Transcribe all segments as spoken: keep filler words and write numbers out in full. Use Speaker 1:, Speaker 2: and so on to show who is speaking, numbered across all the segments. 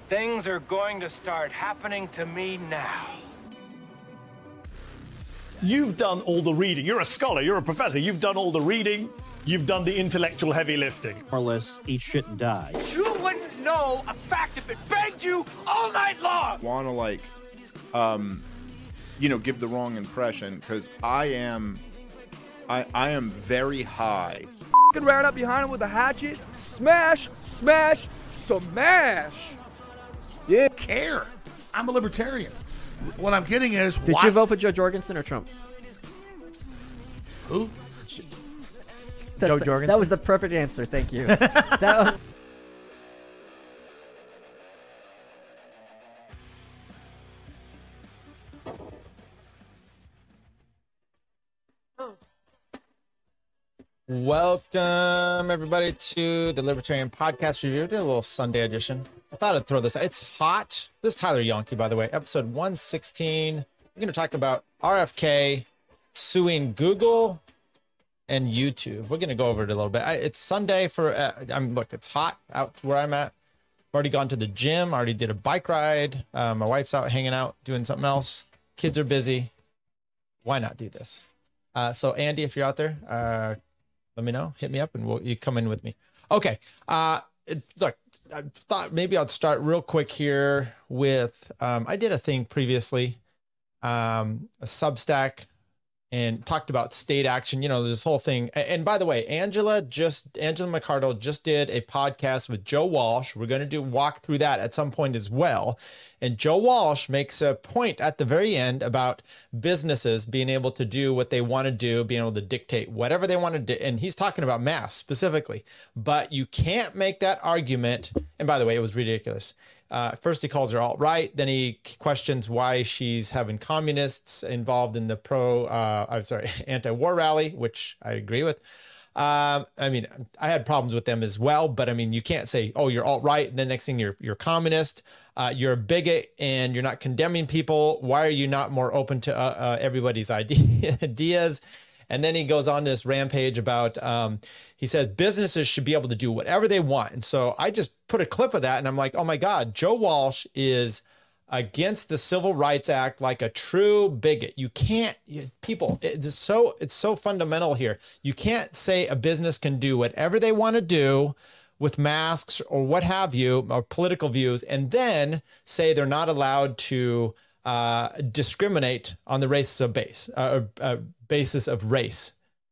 Speaker 1: Things are going to start happening to me now.
Speaker 2: You've done all the reading. You're a scholar. You're a professor. You've done all the reading. You've done the intellectual heavy lifting.
Speaker 3: More or less, eat shit and die.
Speaker 1: You wouldn't know a fact if it begged you all night long.
Speaker 4: Want to like, um, you know, give the wrong impression because I am, I I am very high.
Speaker 5: F***ing ran up behind him with a hatchet. Smash, smash, smash. Yeah.
Speaker 6: Care. I'm a libertarian. What I'm getting is,
Speaker 7: did
Speaker 6: why?
Speaker 7: you vote for Joe Jorgensen or Trump?
Speaker 6: Who?
Speaker 7: That's
Speaker 8: Joe
Speaker 7: the,
Speaker 8: Jorgensen.
Speaker 7: That was the perfect answer. Thank you. that was...
Speaker 8: Welcome, everybody, to the Libertarian Podcast Review. Did a little Sunday edition. I thought I'd throw this. It's hot. This is Tyler Yonke, by the way. Episode one sixteen. We're going to talk about R F K suing Google and YouTube. We're going to go over it a little bit. I, it's Sunday for, uh, I'm look, it's hot out where I'm at. I've already gone to the gym. Already did a bike ride. Uh, my wife's out hanging out, doing something else. Kids are busy. Why not do this? Uh, so, Andy, if you're out there, uh, let me know. Hit me up and we'll, you come in with me. Okay. Uh, it, look, I thought maybe I'll start real quick here with, um, I did a thing previously, um, a Substack, and talked about state action, you know, this whole thing. And by the way, Angela just, Angela McArdle just did a podcast with Joe Walsh. We're going to do walk through that at some point as well. And Joe Walsh makes a point at the very end about businesses being able to do what they want to do, being able to dictate whatever they want to do. And he's talking about masks specifically, but you can't make that argument. And by the way, it was ridiculous. Uh, first, he calls her alt-right. Then he questions why she's having communists involved in the pro, uh, I'm sorry, anti-war rally, which I agree with. Um, I mean, I had problems with them as well, but I mean, you can't say, oh, you're alt-right, and then next thing you're you're communist, uh, you're a bigot, and you're not condemning people. Why are you not more open to uh, uh, everybody's idea, ideas? And then he goes on this rampage about, um, he says businesses should be able to do whatever they want. And so I just put a clip of that and I'm like, oh my God, Joe Walsh is against the Civil Rights Act like a true bigot. You can't, you, people, it's so, it's so fundamental here. You can't say a business can do whatever they want to do with masks or what have you, or political views, and then say they're not allowed to uh, discriminate on the basis of base, uh, uh, basis of race.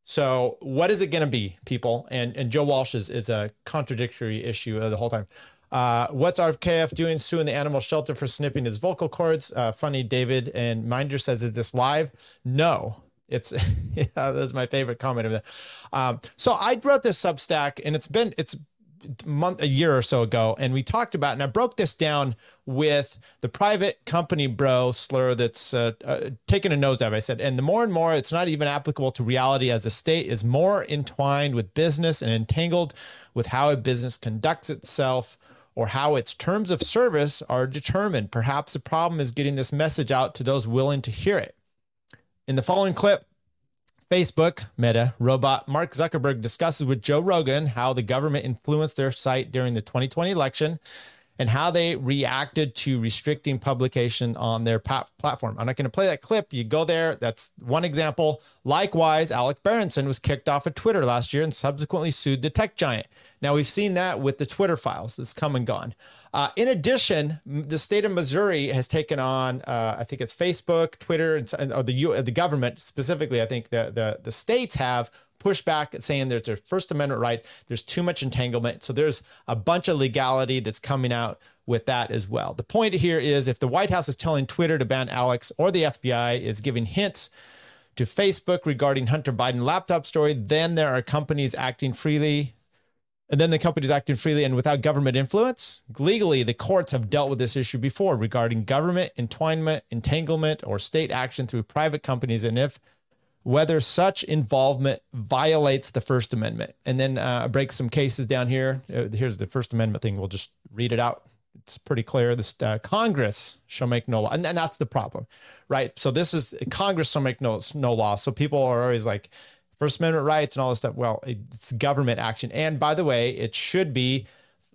Speaker 8: So what is it going to be, people? And and Joe Walsh is, is a contradictory issue uh, the whole time. Uh, what's R F K F doing suing the animal shelter for snipping his vocal cords? Uh, funny, David and Minder says, is this live? No, it's, yeah, that's my favorite comment of that. Um, so I wrote this Substack and it's been, it's a month, a year or so ago. And we talked about, and I broke this down with the private company bro slur that's uh, uh, taken a nosedive. I said, and the more and more it's not even applicable to reality as a state is more entwined with business and entangled with how a business conducts itself or how its terms of service are determined. Perhaps the problem is getting this message out to those willing to hear it. In the following clip, Facebook, Meta, robot Mark Zuckerberg discusses with Joe Rogan how the government influenced their site during the twenty twenty election and how they reacted to restricting publication on their pa- platform. I'm not going to play that clip. You go there. That's one example. Likewise, Alec Berenson was kicked off of Twitter last year and subsequently sued the tech giant. Now, we've seen that with the Twitter files. It's come and gone. Uh, in addition, the state of Missouri has taken on, uh, I think it's Facebook, Twitter, and, or the U, the government specifically. I think the, the, the states have pushed back at saying there's a First Amendment right. There's too much entanglement. So there's a bunch of legality that's coming out with that as well. The point here is if the White House is telling Twitter to ban Alex or the F B I is giving hints to Facebook regarding Hunter Biden laptop story, then there are companies acting freely. And then the companies acting freely and without government influence. Legally, the courts have dealt with this issue before regarding government entwinement, entanglement, or state action through private companies. And if whether such involvement violates the First Amendment. And then uh, I break some cases down here. Uh, here's the First Amendment thing. We'll just read it out. It's pretty clear. This uh, Congress shall make no law. And, and that's the problem, right? So this is Congress shall make no, no law. So people are always like, First Amendment rights and all this stuff. Well, it's government action. And by the way, it should be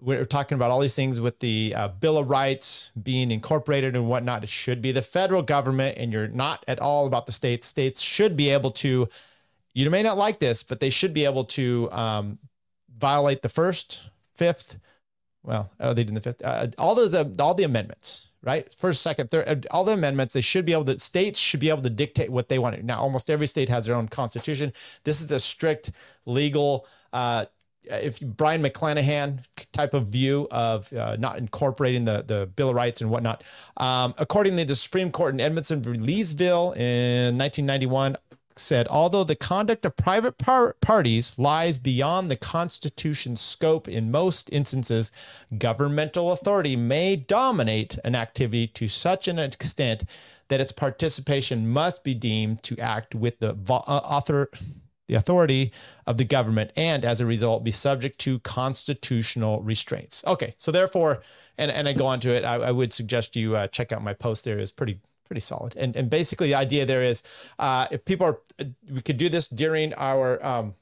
Speaker 8: we're talking about all these things with the uh, Bill of Rights being incorporated and whatnot. It should be the federal government, and you're not at all about the states. States should be able to, you may not like this, but they should be able to um, violate the first, fifth, well, oh, they did the fifth, uh, all those, uh, all the amendments, right? First, second, third, all the amendments, they should be able to, states should be able to dictate what they want to. Now, almost every state has their own constitution. This is a strict legal, uh, if Brian McClanahan type of view of uh, not incorporating the, the Bill of Rights and whatnot. Um, accordingly, the Supreme Court in Edmondson v. Leesville in nineteen ninety-one said, although the conduct of private par- parties lies beyond the Constitution's scope in most instances, governmental authority may dominate an activity to such an extent that its participation must be deemed to act with the vo- uh, author. the authority of the government, and as a result, be subject to constitutional restraints. Okay, so therefore, and, and I go on to it, I, I would suggest you uh, check out my post there. It's pretty pretty solid. And and basically the idea there is, uh, if people are, we could do this during our um,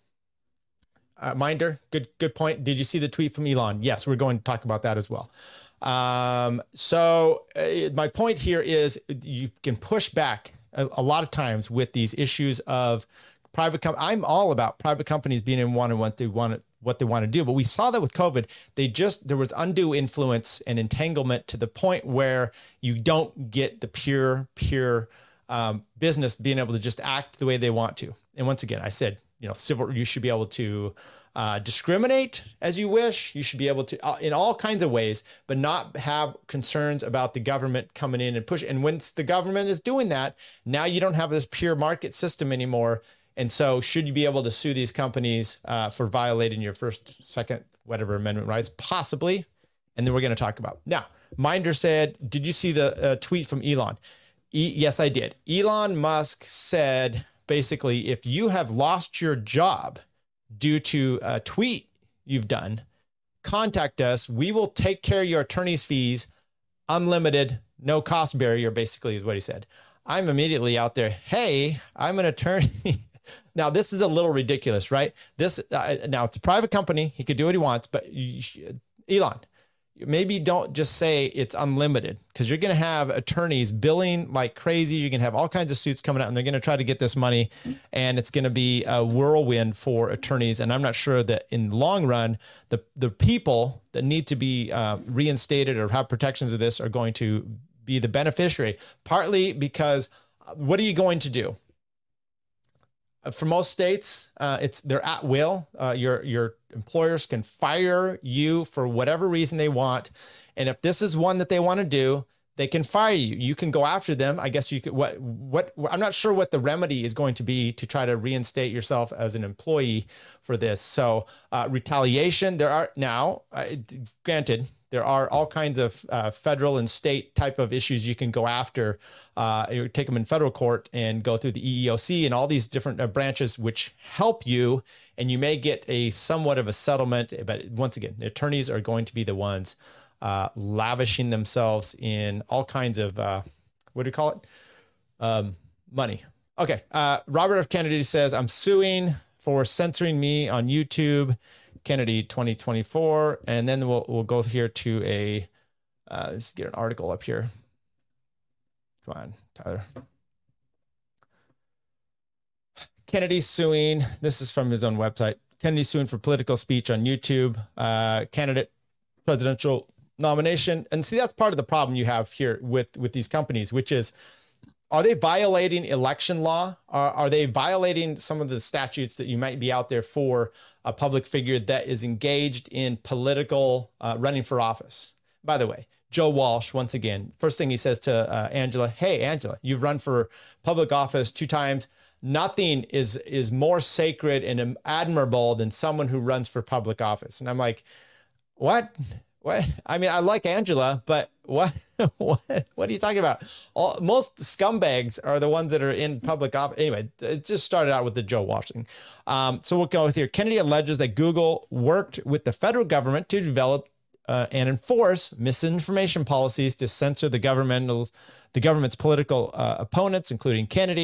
Speaker 8: uh, Minder. Good good point. Did you see the tweet from Elon? Yes, we're going to talk about that as well. Um, so uh, my point here is you can push back a, a lot of times with these issues of private com- I'm all about private companies being in one and what they want to, what they want to do. But we saw that with COVID, they just, there was undue influence and entanglement to the point where you don't get the pure, pure um, business being able to just act the way they want to. And once again, I said, you know, civil, you should be able to uh, discriminate as you wish. You should be able to, uh, in all kinds of ways, but not have concerns about the government coming in and push. And once the government is doing that, now you don't have this pure market system anymore. And so should you be able to sue these companies uh, for violating your first, second, whatever amendment rights? Possibly. And then we're going to talk about. Now, Minder said, did you see the uh, tweet from Elon? E- yes, I did. Elon Musk said, basically, if you have lost your job due to a tweet you've done, contact us. We will take care of your attorney's fees, unlimited, no cost barrier, basically is what he said. I'm immediately out there. Hey, I'm an attorney. Now, this is a little ridiculous, right? This uh, now it's a private company. He could do what he wants, but you should, Elon, maybe don't just say it's unlimited, because you're going to have attorneys billing like crazy. You're going to have all kinds of suits coming out, and they're going to try to get this money, and it's going to be a whirlwind for attorneys. And I'm not sure that in the long run, the the people that need to be uh, reinstated or have protections of this are going to be the beneficiary. Partly because what are you going to do? For most states, uh, it's they're at will. Uh, your your employers can fire you for whatever reason they want, and if this is one that they want to do, they can fire you. You can go after them. I guess you could. What what I'm not sure what the remedy is going to be to try to reinstate yourself as an employee for this. So uh, retaliation. There are now, uh, granted, there are all kinds of uh, federal and state type of issues you can go after. Uh, you take them in federal court and go through the E E O C and all these different uh, branches which help you, and you may get a somewhat of a settlement. But once again, the attorneys are going to be the ones uh, lavishing themselves in all kinds of, uh, what do you call it? Um, money. Okay. Uh, Robert F. Kennedy says, I'm suing for censoring me on YouTube. Kennedy twenty twenty-four, and then we'll we'll go here to a uh, let's get an article up here. Come on, Tyler. Kennedy suing. This is from his own website. Kennedy suing for political speech on YouTube. Uh, candidate presidential nomination, and see that's part of the problem you have here with with these companies, which is, are they violating election law? Are, are they violating some of the statutes that you might be out there for a public figure that is engaged in political uh, running for office? By the way, Joe Walsh, once again, first thing he says to uh, Angela, hey, Angela, you've run for public office two times. Nothing is is more sacred and admirable than someone who runs for public office. And I'm like, what? What? I mean, I like Angela, but what? what? What are you talking about? All, most scumbags are the ones that are in public office. Anyway, it just started out with the Joe Walsh thing. Um, so we'll go with here. Kennedy alleges that Google worked with the federal government to develop uh, and enforce misinformation policies to censor the governmental, the government's political uh, opponents, including Kennedy,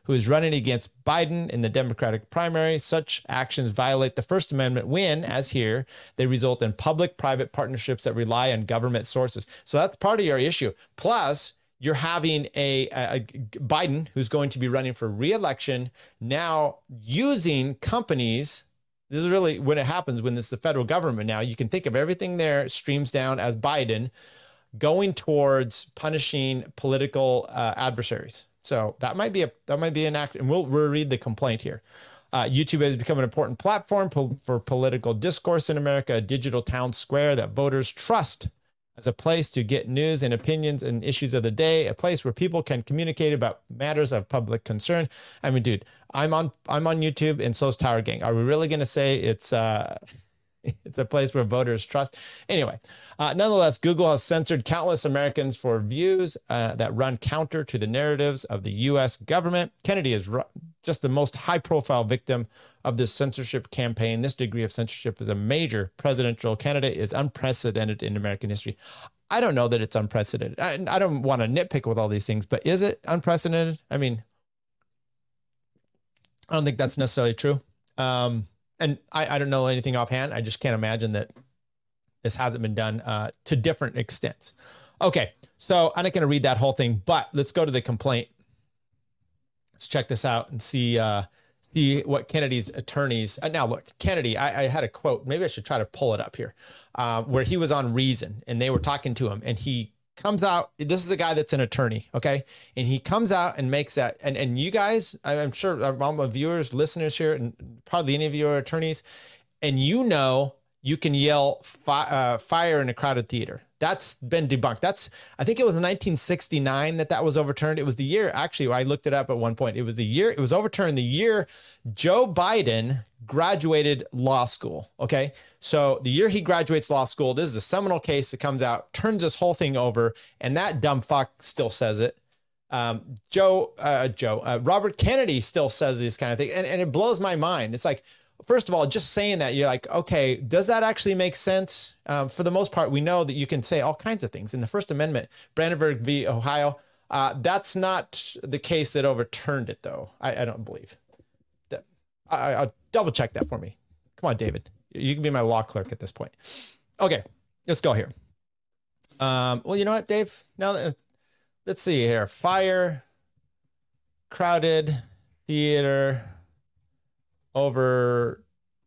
Speaker 8: who is running against Biden in the Democratic primary. Such actions violate the First Amendment when, as here, they result in public-private partnerships that rely on government sources. So that's part of your issue. Plus, you're having a, a, a Biden who's going to be running for re-election now using companies. This is really when it happens, when it's the federal government now. You can think of everything there streams down as Biden going towards punishing political uh, adversaries. So that might be a that might be an act, and we'll, we'll read the complaint here. Uh, YouTube has become an important platform po- for political discourse in America, a digital town square that voters trust as a place to get news and opinions and issues of the day, a place where people can communicate about matters of public concern. I mean, dude, I'm on I'm on YouTube, and so's Tower Gang. Are we really going to say it's uh, it's a place where voters trust? Anyway, uh, nonetheless, Google has censored countless Americans for views uh, that run counter to the narratives of the U S government. Kennedy is ru- just the most high-profile victim of this censorship campaign. This degree of censorship as a major presidential candidate is unprecedented in American history. I don't know that it's unprecedented. I, I don't want to nitpick with all these things, but is it unprecedented? I mean, I don't think that's necessarily true. Um, and I, I don't know anything offhand. I just can't imagine that this hasn't been done uh, to different extents. Okay, so I'm not going to read that whole thing, but let's go to the complaint. Let's check this out and see uh, see what Kennedy's attorneys. Uh, now, look, Kennedy, I, I had a quote. Maybe I should try to pull it up here, uh, where he was on Reason and they were talking to him, and he comes out. This is a guy that's an attorney, okay? And he comes out and makes that. And and you guys, I'm sure all my viewers, listeners here, and probably any of you are attorneys, and you know you can yell fi- uh, fire in a crowded theater. That's been debunked. That's, I think it was in nineteen sixty-nine that that was overturned. It was the year, actually, I looked it up at one point. It was the year, it was overturned the year Joe Biden graduated law school. Okay. So the year he graduates law school, this is a seminal case that comes out, turns this whole thing over, and that dumb fuck still says it. Um, Joe, uh, Joe, uh, Robert Kennedy still says these kind of things. And, and it blows my mind. It's like, first of all, just saying that, you're like, okay, does that actually make sense? Um, for the most part, we know that you can say all kinds of things. In the First Amendment, Brandenburg v. Ohio, uh, that's not the case that overturned it, though. I, I don't believe. That. I, I'll double check that for me. Come on, David. You can be my law clerk at this point. Okay, let's go here. Um, well, you know what, Dave? Now, that, let's see here. Fire, crowded theater, overturned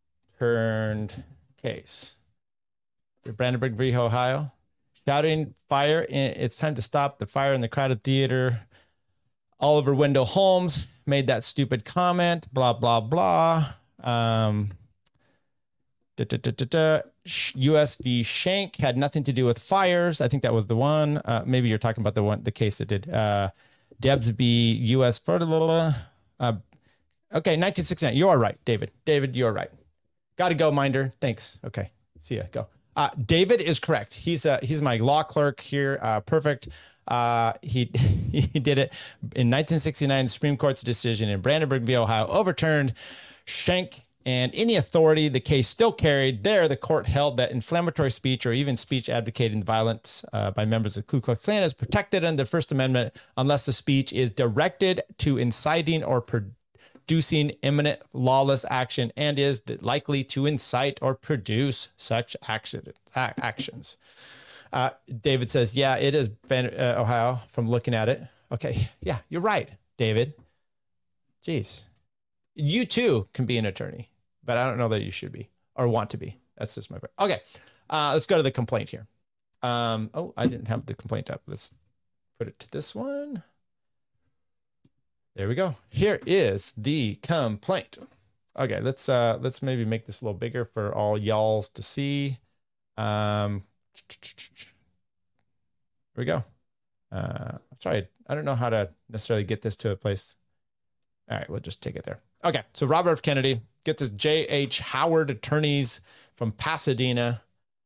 Speaker 8: case. Is it Brandenburg v. Ohio? Shouting fire. In, it's time to stop the fire in the crowded theater. Oliver Wendell Holmes made that stupid comment. Blah, blah, blah. Um, da, da, da, da, da. U S v. Schenck had nothing to do with fires. I think that was the one. Uh, maybe you're talking about the one, the case that did. Uh, Debs v. U S Uh, okay, nineteen sixty-nine. You are right, David. David, you are right. Got to go, Minder. Thanks. Okay, see ya. Go. Uh, David is correct. He's uh, he's my law clerk here. Uh, perfect. Uh, he he did it in nineteen sixty-nine. The Supreme Court's decision in Brandenburg v. Ohio overturned Schenck and any authority the case still carried. There, the court held that inflammatory speech or even speech advocating violence uh, by members of the Ku Klux Klan is protected under the First Amendment unless the speech is directed to inciting or producing imminent lawless action and is likely to incite or produce such action, actions. Uh, David says, yeah, it is Ben, uh, Ohio from looking at it. Okay. Yeah, you're right, David. Jeez. You too can be an attorney, but I don't know that you should be or want to be. That's just my point. Okay. Uh, let's go to the complaint here. Um, oh, I didn't have the complaint up. Let's put it to this one. There we go. Here is the complaint. Okay, let's uh, let's maybe make this a little bigger for all y'alls to see. Um, here we go. Uh, I'm sorry, I don't know how to necessarily get this to a place. All right, we'll just take it there. Okay, so Robert F. Kennedy gets his J H. Howard attorneys from Pasadena.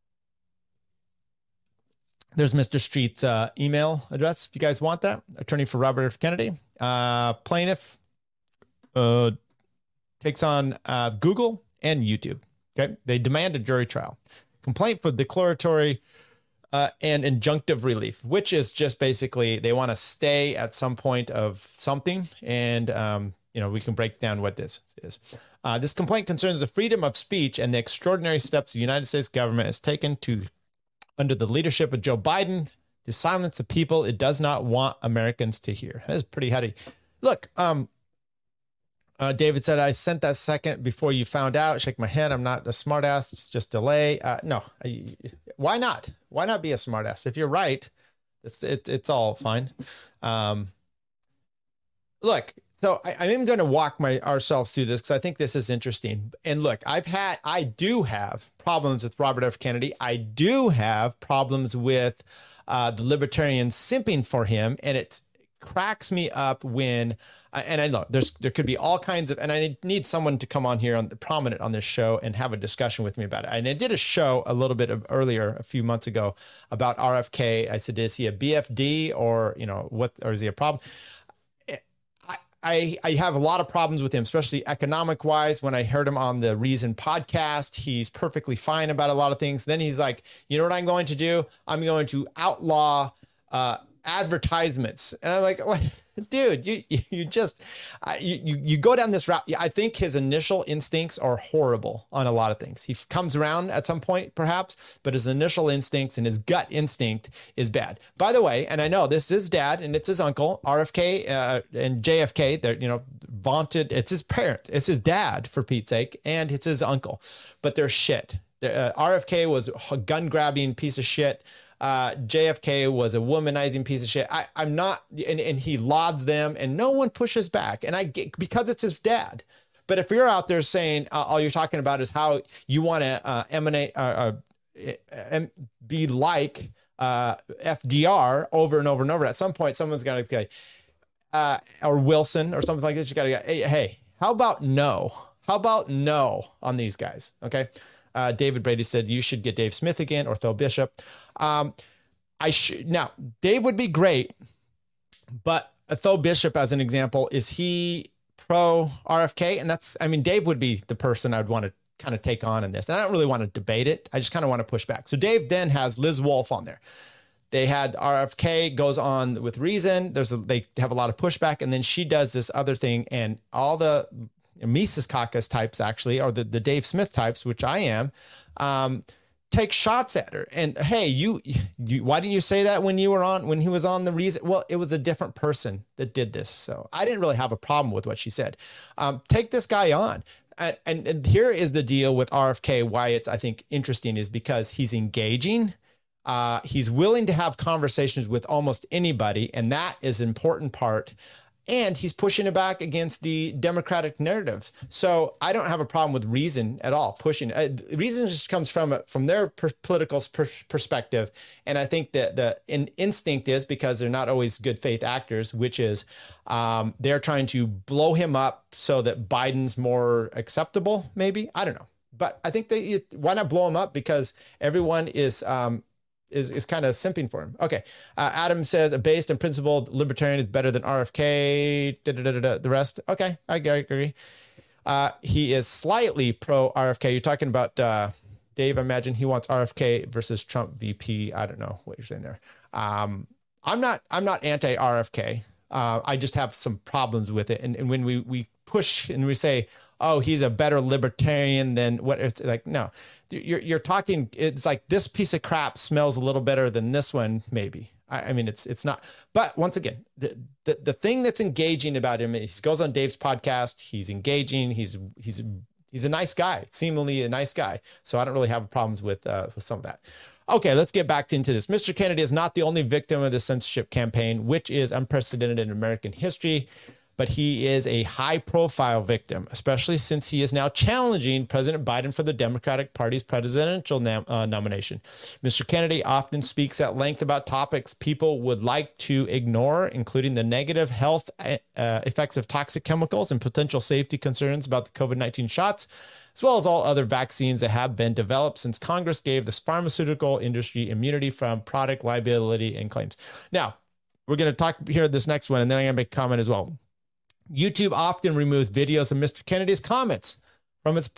Speaker 8: There's Mister Street's uh, email address if you guys want that. Attorney for Robert F. Kennedy. Uh, plaintiff uh, takes on uh, Google and YouTube. Okay, they demand a jury trial. Complaint for declaratory uh, and injunctive relief, which is just basically they want to stay at some point of something. And, um, you know, we can break down what this is. Uh, this complaint concerns the freedom of speech and the extraordinary steps the United States government has taken to, under the leadership of Joe Biden, to silence the people it does not want Americans to hear. That is pretty heady. Look, um, uh, David said, I sent that second before you found out. Shake my head. I'm not a smartass. It's just delay. Uh, no, I, why not? Why not be a smartass? If you're right, it's it, it's all fine. Um, look, so I, I am going to walk my ourselves through this because I think this is interesting. And look, I've had, I do have problems with Robert F. Kennedy. I do have problems with uh, the libertarians simping for him, and it cracks me up when. And I know there's there could be all kinds of, and I need someone to come on here on the prominent on this show and have a discussion with me about it. And I did a show a little bit of earlier, a few months ago, about R F K. I said, is he a B F D or, you know, what, or is he a problem? I, I, I have a lot of problems with him, especially economic wise. When I heard him on the Reason podcast, he's perfectly fine about a lot of things. Then he's like, you know what I'm going to do? I'm going to outlaw uh, advertisements. And I'm like, what? Dude, you you just uh, you, you you go down this route. I think his initial instincts are horrible on a lot of things. He comes around at some point, perhaps, but his initial instincts and his gut instinct is bad. By the way, and I know this is his dad and it's his uncle, R F K uh, and J F K. They're, you know, vaunted. It's his parent. It's his dad, for Pete's sake, and it's his uncle. But they're shit. They're, uh, R F K was a gun grabbing piece of shit. Uh, J F K was a womanizing piece of shit. I, I'm not, and, and he lauds them and no one pushes back. And I get, because it's his dad. But if you're out there saying uh, all you're talking about is how you want to uh, emanate, uh, uh, be like uh, F D R over and over and over, at some point, someone's got to say, uh, or Wilson or something like this. You got to go, hey, hey, how about no? How about no on these guys? Okay. Uh, David Brady said, you should get Dave Smith again or Phil Bishop. Um, I should now Dave would be great, but Phil Bishop, as an example, is he pro R F K? And that's, I mean, Dave would be the person I'd want to kind of take on in this. And I don't really want to debate it. I just kind of want to push back. So Dave then has Liz Wolfe on there. They had R F K goes on with Reason. There's a, they have a lot of pushback. And then she does this other thing, and all the Mises Caucus types actually, or the, the Dave Smith types, which I am, um, take shots at her. And hey, you, you, why didn't you say that when you were on, when he was on the Reason? Well, it was a different person that did this. So I didn't really have a problem with what she said. Um, take this guy on. And, and, and here is the deal with R F K. Why it's, I think, interesting is because he's engaging. Uh, he's willing to have conversations with almost anybody. And that is an important part. And he's pushing it back against the Democratic narrative. So I don't have a problem with Reason at all. Pushing uh, Reason just comes from from their per- political per- perspective, and I think that the in- instinct is, because they're not always good faith actors, which is um, they're trying to blow him up so that Biden's more acceptable. Maybe, I don't know, but I think they why not blow him up, because everyone is. Um, is is kind of simping for him. Okay. Uh, Adam says a based and principled libertarian is better than R F K. Da, da, da, da, the rest. Okay. I agree. Uh, he is slightly pro R F K. You're talking about uh, Dave. I imagine he wants R F K versus Trump V P. I don't know what you're saying there. Um, I'm not, I'm not anti R F K. Uh, I just have some problems with it. And, and when we, we push and we say, oh, he's a better libertarian than what it's like, no, you're, you're talking, it's like this piece of crap smells a little better than this one. Maybe. I, I mean, it's, it's not, but once again, the, the, the thing that's engaging about him, he goes on Dave's podcast. He's engaging. He's, he's, he's a nice guy, seemingly a nice guy. So I don't really have problems with, uh, with some of that. Okay, let's get back into this. Mister Kennedy is not the only victim of the censorship campaign, which is unprecedented in American history. But he is a high-profile victim, especially since he is now challenging President Biden for the Democratic Party's presidential nom- uh, nomination. Mister Kennedy often speaks at length about topics people would like to ignore, including the negative health uh, effects of toxic chemicals and potential safety concerns about the COVID nineteen shots, as well as all other vaccines that have been developed since Congress gave the pharmaceutical industry immunity from product liability and claims. Now, we're going to talk here this next one, and then I'm going to make a comment as well. YouTube often removes videos of Mister Kennedy's comments from its plat-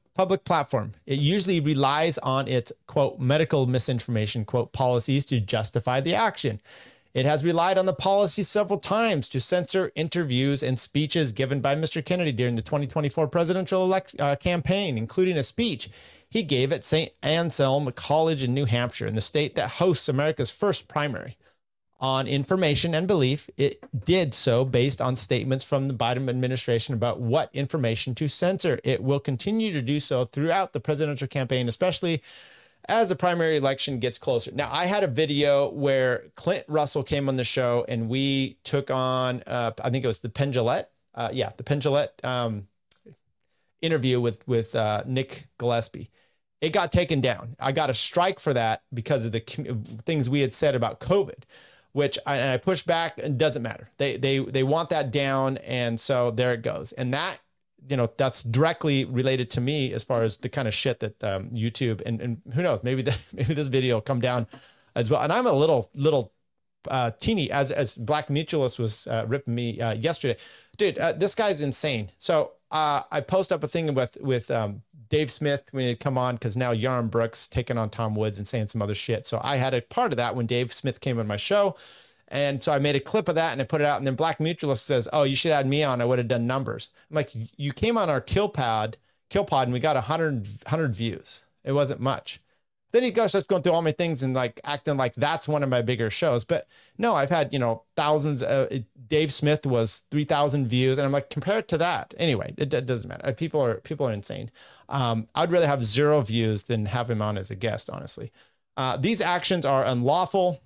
Speaker 8: public platform. It usually relies on its, quote, medical misinformation, quote, policies to justify the action. It has relied on the policy several times to censor interviews and speeches given by Mister Kennedy during the twenty twenty-four presidential elect, uh, campaign, including a speech he gave at Saint Anselm College in New Hampshire, in the state that hosts America's first primary. On information and belief, it did so based on statements from the Biden administration about what information to censor. It will continue to do so throughout the presidential campaign, especially as the primary election gets closer. Now, I had a video where Clint Russell came on the show and we took on, uh, I think it was the Penn Jillette. Uh, yeah, the Penn Jillette um, interview with, with uh, Nick Gillespie. It got taken down. I got a strike for that because of the com- things we had said about COVID, which I, and I pushed back. It doesn't matter. They, they, they want that down. And so there it goes. And that, you know, that's directly related to me as far as the kind of shit that um, YouTube and, and who knows, maybe the, maybe this video will come down as well. And I'm a little, little uh, teeny as, as Black Mutualist was uh, ripping me uh, yesterday, dude, uh, this guy's insane. So uh, I post up a thing with, with um, Dave Smith when he'd come on, because now Yaron Brooks taking on Tom Woods and saying some other shit. So I had a part of that when Dave Smith came on my show. And so I made a clip of that and I put it out. And then Black Mutualist says, oh, you should add me on. I would have done numbers. I'm like, you came on our kill pod, kill pod and we got one hundred, one hundred views. It wasn't much. Then he goes, starts going through all my things and like acting like that's one of my bigger shows. But no, I've had, you know, thousands. Uh, Dave Smith was three thousand views. And I'm like, compare it to that. Anyway, it, it doesn't matter. People are, people are insane. Um, I'd rather have zero views than have him on as a guest, honestly. Uh, these actions are unlawful.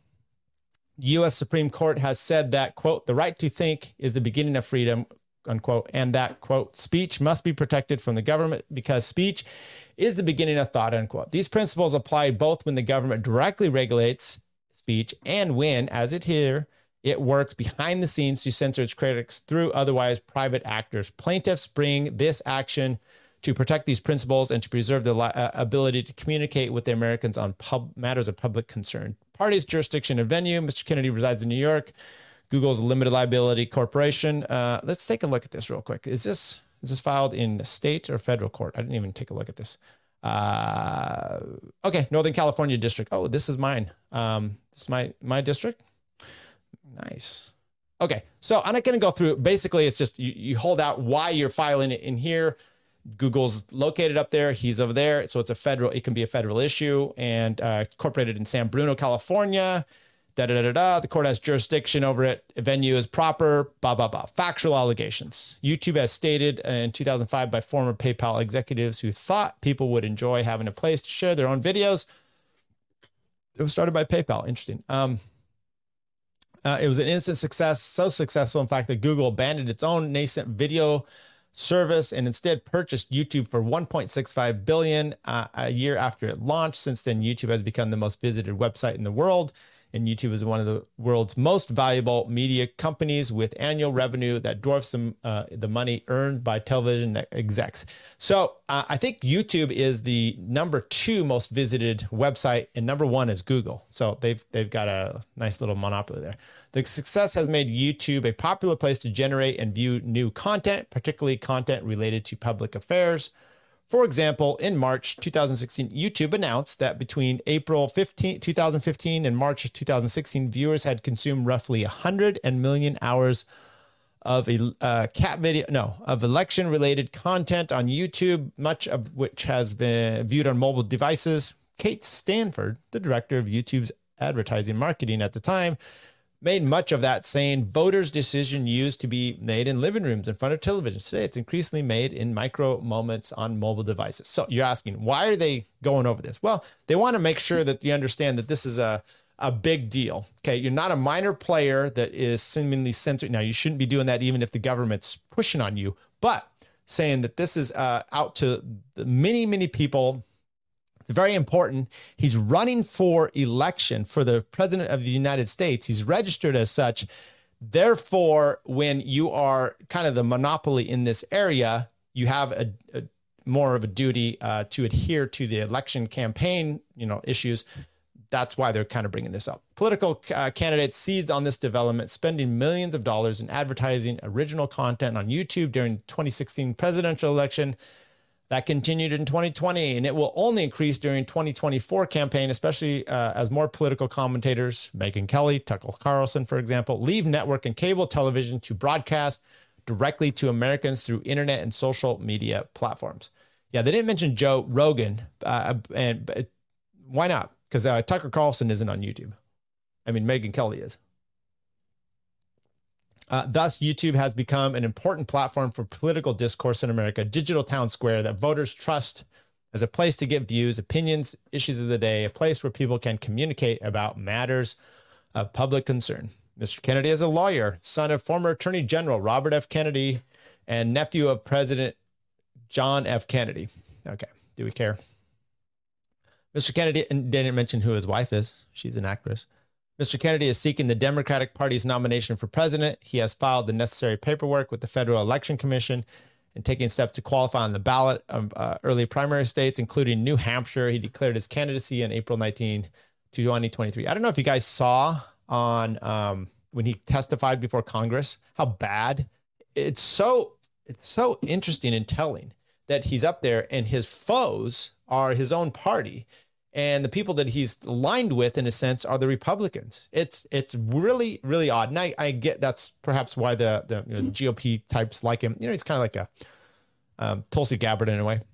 Speaker 8: U S Supreme Court has said that, quote, the right to think is the beginning of freedom, unquote, and that, quote, speech must be protected from the government because speech is the beginning of thought, unquote. These principles apply both when the government directly regulates speech and when, as it here, it works behind the scenes to censor its critics through otherwise private actors. Plaintiffs bring this action to protect these principles and to preserve the uh, ability to communicate with the Americans on pub- matters of public concern. Parties, jurisdiction, and venue. Mister Kennedy resides in New York. Google's a limited liability corporation. Uh, let's take a look at this real quick. Is this is this filed in state or federal court? I didn't even take a look at this. Uh, okay, Northern California district. Oh, this is mine. Um, this is my my district. Nice. Okay, so I'm not going to go through. Basically, it's just you, you hold out why you're filing it in here. Google's located up there. He's over there. So it's a federal, it can be a federal issue and uh, incorporated in San Bruno, California. Da, da, da, da, da. The court has jurisdiction over it. Venue is proper, blah, blah, blah. Factual allegations. YouTube has stated in two thousand five by former PayPal executives who thought people would enjoy having a place to share their own videos. It was started by PayPal. Interesting. Um, uh, it was an instant success, so successful, in fact, that Google abandoned its own nascent video service and instead purchased YouTube for one point six five billion dollars uh, a year after it launched. Since then, YouTube has become the most visited website in the world, and YouTube is one of the world's most valuable media companies with annual revenue that dwarfs some, uh, the money earned by television execs. So uh, I think YouTube is the number two most visited website, and number one is Google. So they've they've got a nice little monopoly there. The success has made YouTube a popular place to generate and view new content, particularly content related to public affairs. For example, in March two thousand sixteen, YouTube announced that between April fifteenth, twenty fifteen and March two thousand sixteen, viewers had consumed roughly one hundred million hours of a uh, cat video, no, of election-related content on YouTube, much of which has been viewed on mobile devices. Kate Stanford, the director of YouTube's advertising marketing at the time, made much of that, saying voters' decision used to be made in living rooms in front of televisions. Today, it's increasingly made in micro moments on mobile devices. So you're asking, why are they going over this? Well, they want to make sure that you understand that this is a, a big deal. Okay, you're not a minor player that is seemingly censored. Now, you shouldn't be doing that even if the government's pushing on you, but saying that this is uh, out to the many, many people. It's very important. He's running for election for the president of the United States. He's registered as such. Therefore, when you are kind of the monopoly in this area, you have a, a more of a duty uh, to adhere to the election campaign, you know, issues. That's why they're kind of bringing this up. Political uh, candidates seized on this development, spending millions of dollars in advertising original content on YouTube during the twenty sixteen presidential election. That continued in twenty twenty, and it will only increase during twenty twenty-four campaign, especially uh, as more political commentators, Megyn Kelly, Tucker Carlson, for example, leave network and cable television to broadcast directly to Americans through internet and social media platforms. Yeah, they didn't mention Joe Rogan, uh, and but why not? Because uh, Tucker Carlson isn't on YouTube. I mean, Megyn Kelly is. Uh, thus, YouTube has become an important platform for political discourse in America, a digital town square that voters trust as a place to get views, opinions, issues of the day, a place where people can communicate about matters of public concern. Mister Kennedy is a lawyer, son of former Attorney General Robert F. Kennedy and nephew of President John F. Kennedy. Okay, do we care? Mister Kennedy didn't mention who his wife is. She's an actress. Mister Kennedy is seeking the Democratic Party's nomination for president. He has filed the necessary paperwork with the Federal Election Commission and taking steps to qualify on the ballot of uh, early primary states, including New Hampshire. He declared his candidacy on April nineteenth, twenty twenty-three. I don't know if you guys saw on um, when he testified before Congress how bad. It's so it's so interesting and telling that he's up there and his foes are his own party. And the people that he's aligned with, in a sense, are the Republicans. It's it's really, really odd. And I, I get that's perhaps why the, the you know, G O P types like him. You know, he's kind of like a um, Tulsi Gabbard in a way.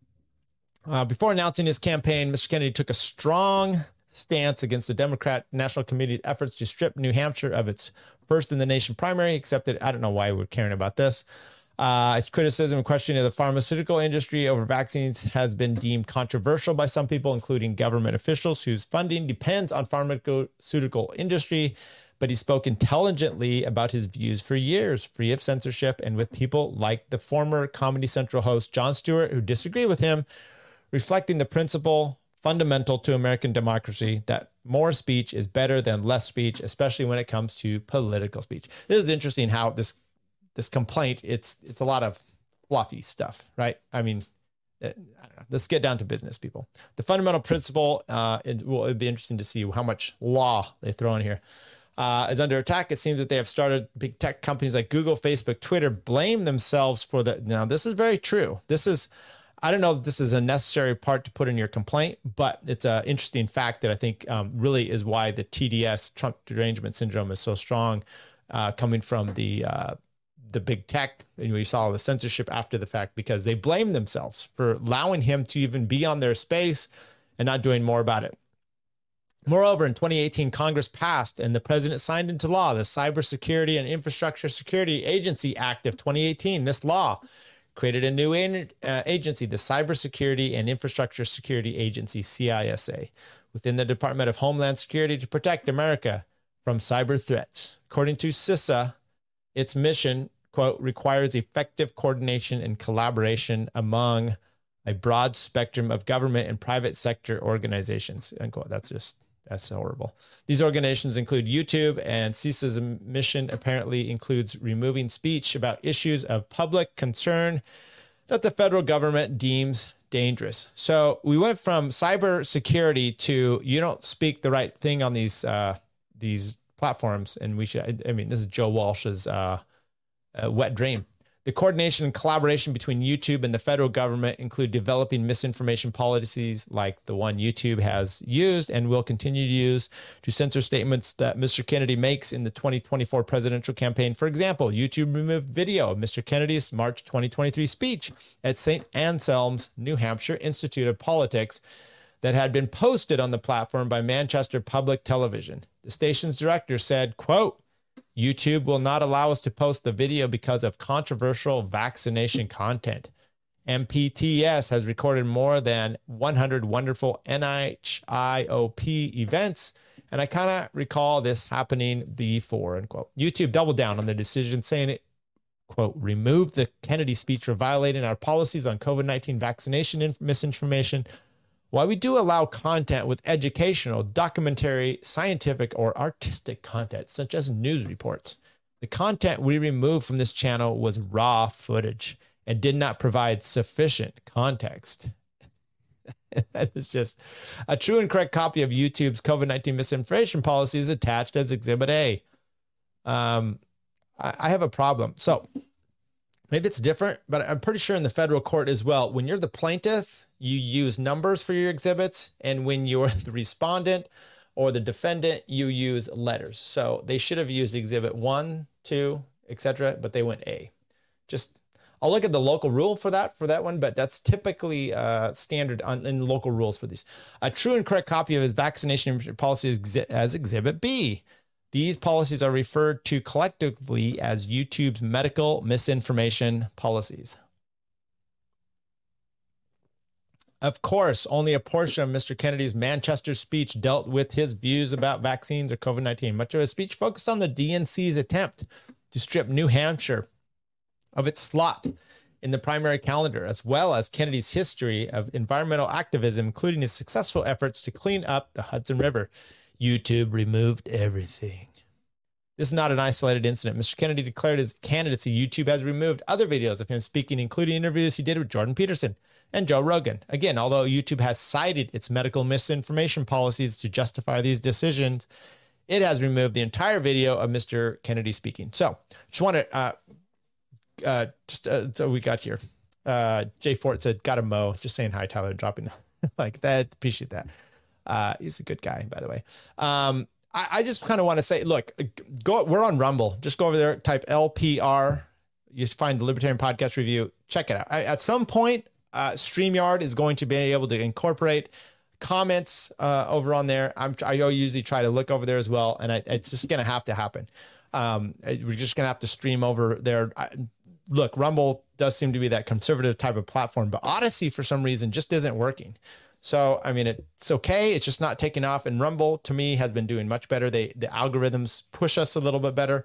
Speaker 8: Uh, before announcing his campaign, Mister Kennedy took a strong stance against the Democrat National Committee's efforts to strip New Hampshire of its first in the nation primary, except that I don't know why we're caring about this. Uh, his criticism and questioning of the pharmaceutical industry over vaccines has been deemed controversial by some people, including government officials whose funding depends on pharmaceutical industry. But he spoke intelligently about his views for years, free of censorship, and with people like the former Comedy Central host Jon Stewart, who disagree with him, reflecting the principle fundamental to American democracy that more speech is better than less speech, especially when it comes to political speech. This is interesting how this This complaint, it's it's a lot of fluffy stuff, right? I mean, I don't know. Let's get down to business, people. The fundamental principle, uh, it will it'd be interesting to see how much law they throw in here, uh, is under attack. It seems that they have started big tech companies like Google, Facebook, Twitter, blame themselves for the. Now, this is very true. This is, I don't know if this is a necessary part to put in your complaint, but it's an interesting fact that I think um, really is why the T D S, Trump derangement syndrome, is so strong, uh, coming from the uh, the big tech, and we saw the censorship after the fact, because they blame themselves for allowing him to even be on their space and not doing more about it. Moreover, in twenty eighteen, Congress passed and the president signed into law the Cybersecurity and Infrastructure Security Agency Act of twenty eighteen. This law created a new uh, agency, the Cybersecurity and Infrastructure Security Agency, C I S A, within the Department of Homeland Security to protect America from cyber threats. According to CISA, its mission, quote, requires effective coordination and collaboration among a broad spectrum of government and private sector organizations, unquote. That's just, that's horrible. These organizations include YouTube, and CISA's mission apparently includes removing speech about issues of public concern that the federal government deems dangerous. So we went from cybersecurity to you don't speak the right thing on these uh, these platforms, and we should, I mean, this is Joe Walsh's uh, uh, wet dream. The coordination and collaboration between YouTube and the federal government include developing misinformation policies like the one YouTube has used and will continue to use to censor statements that Mister Kennedy makes in the twenty twenty-four presidential campaign. For example, YouTube removed video of Mister Kennedy's March twenty twenty-three speech at Saint Anselm's, New Hampshire Institute of Politics that had been posted on the platform by Manchester Public Television. The station's director said, quote, YouTube will not allow us to post the video because of controversial vaccination content. M P T S has recorded more than one hundred wonderful N H I O P events, and I kind of recall this happening before, unquote. YouTube doubled down on the decision, saying it, quote, removed the Kennedy speech for violating our policies on COVID nineteen vaccination and misinformation. While we do allow content with educational, documentary, scientific, or artistic content, such as news reports, the content we removed from this channel was raw footage and did not provide sufficient context. That is just a true and correct copy of YouTube's COVID nineteen misinformation policy is attached as Exhibit A. Um, I, I have a problem. So maybe it's different, but I'm pretty sure in the federal court as well, when you're the plaintiff, you use numbers for your exhibits. And when you're the respondent or the defendant, you use letters. So they should have used exhibit one, two, et cetera, but they went A. Just, I'll look at the local rule for that, for that one, but that's typically uh, standard on, in local rules for these. A true and correct copy of his vaccination policy is exi- as exhibit B. These policies are referred to collectively as YouTube's medical misinformation policies. Of course, only a portion of Mister Kennedy's Manchester speech dealt with his views about vaccines or COVID nineteen. Much of his speech focused on the D N C's attempt to strip New Hampshire of its slot in the primary calendar, as well as Kennedy's history of environmental activism, including his successful efforts to clean up the Hudson River. YouTube removed everything. This is not an isolated incident. Mister Kennedy declared his candidacy. YouTube has removed other videos of him speaking, including interviews he did with Jordan Peterson and Joe Rogan. Again, although YouTube has cited its medical misinformation policies to justify these decisions, it has removed the entire video of Mister Kennedy speaking. So just want to, uh, uh, just uh, so we got here. Uh, Jay Fort said, got a mo. Just saying hi, Tyler, dropping like that. Appreciate that. Uh, he's a good guy, by the way. Um, I, I just kind of want to say, look, go. We're on Rumble. Just go over there, type L P R. You find the Libertarian Podcast Review. Check it out. I, at some point, uh, StreamYard is going to be able to incorporate comments uh, over on there. I'm, I usually try to look over there as well, and I, it's just going to have to happen. Um, we're just going to have to stream over there. I, look, Rumble does seem to be that conservative type of platform, but Odyssey, for some reason, just isn't working. So, I mean, it's okay. It's just not taking off. And Rumble, to me, has been doing much better. They the algorithms push us a little bit better.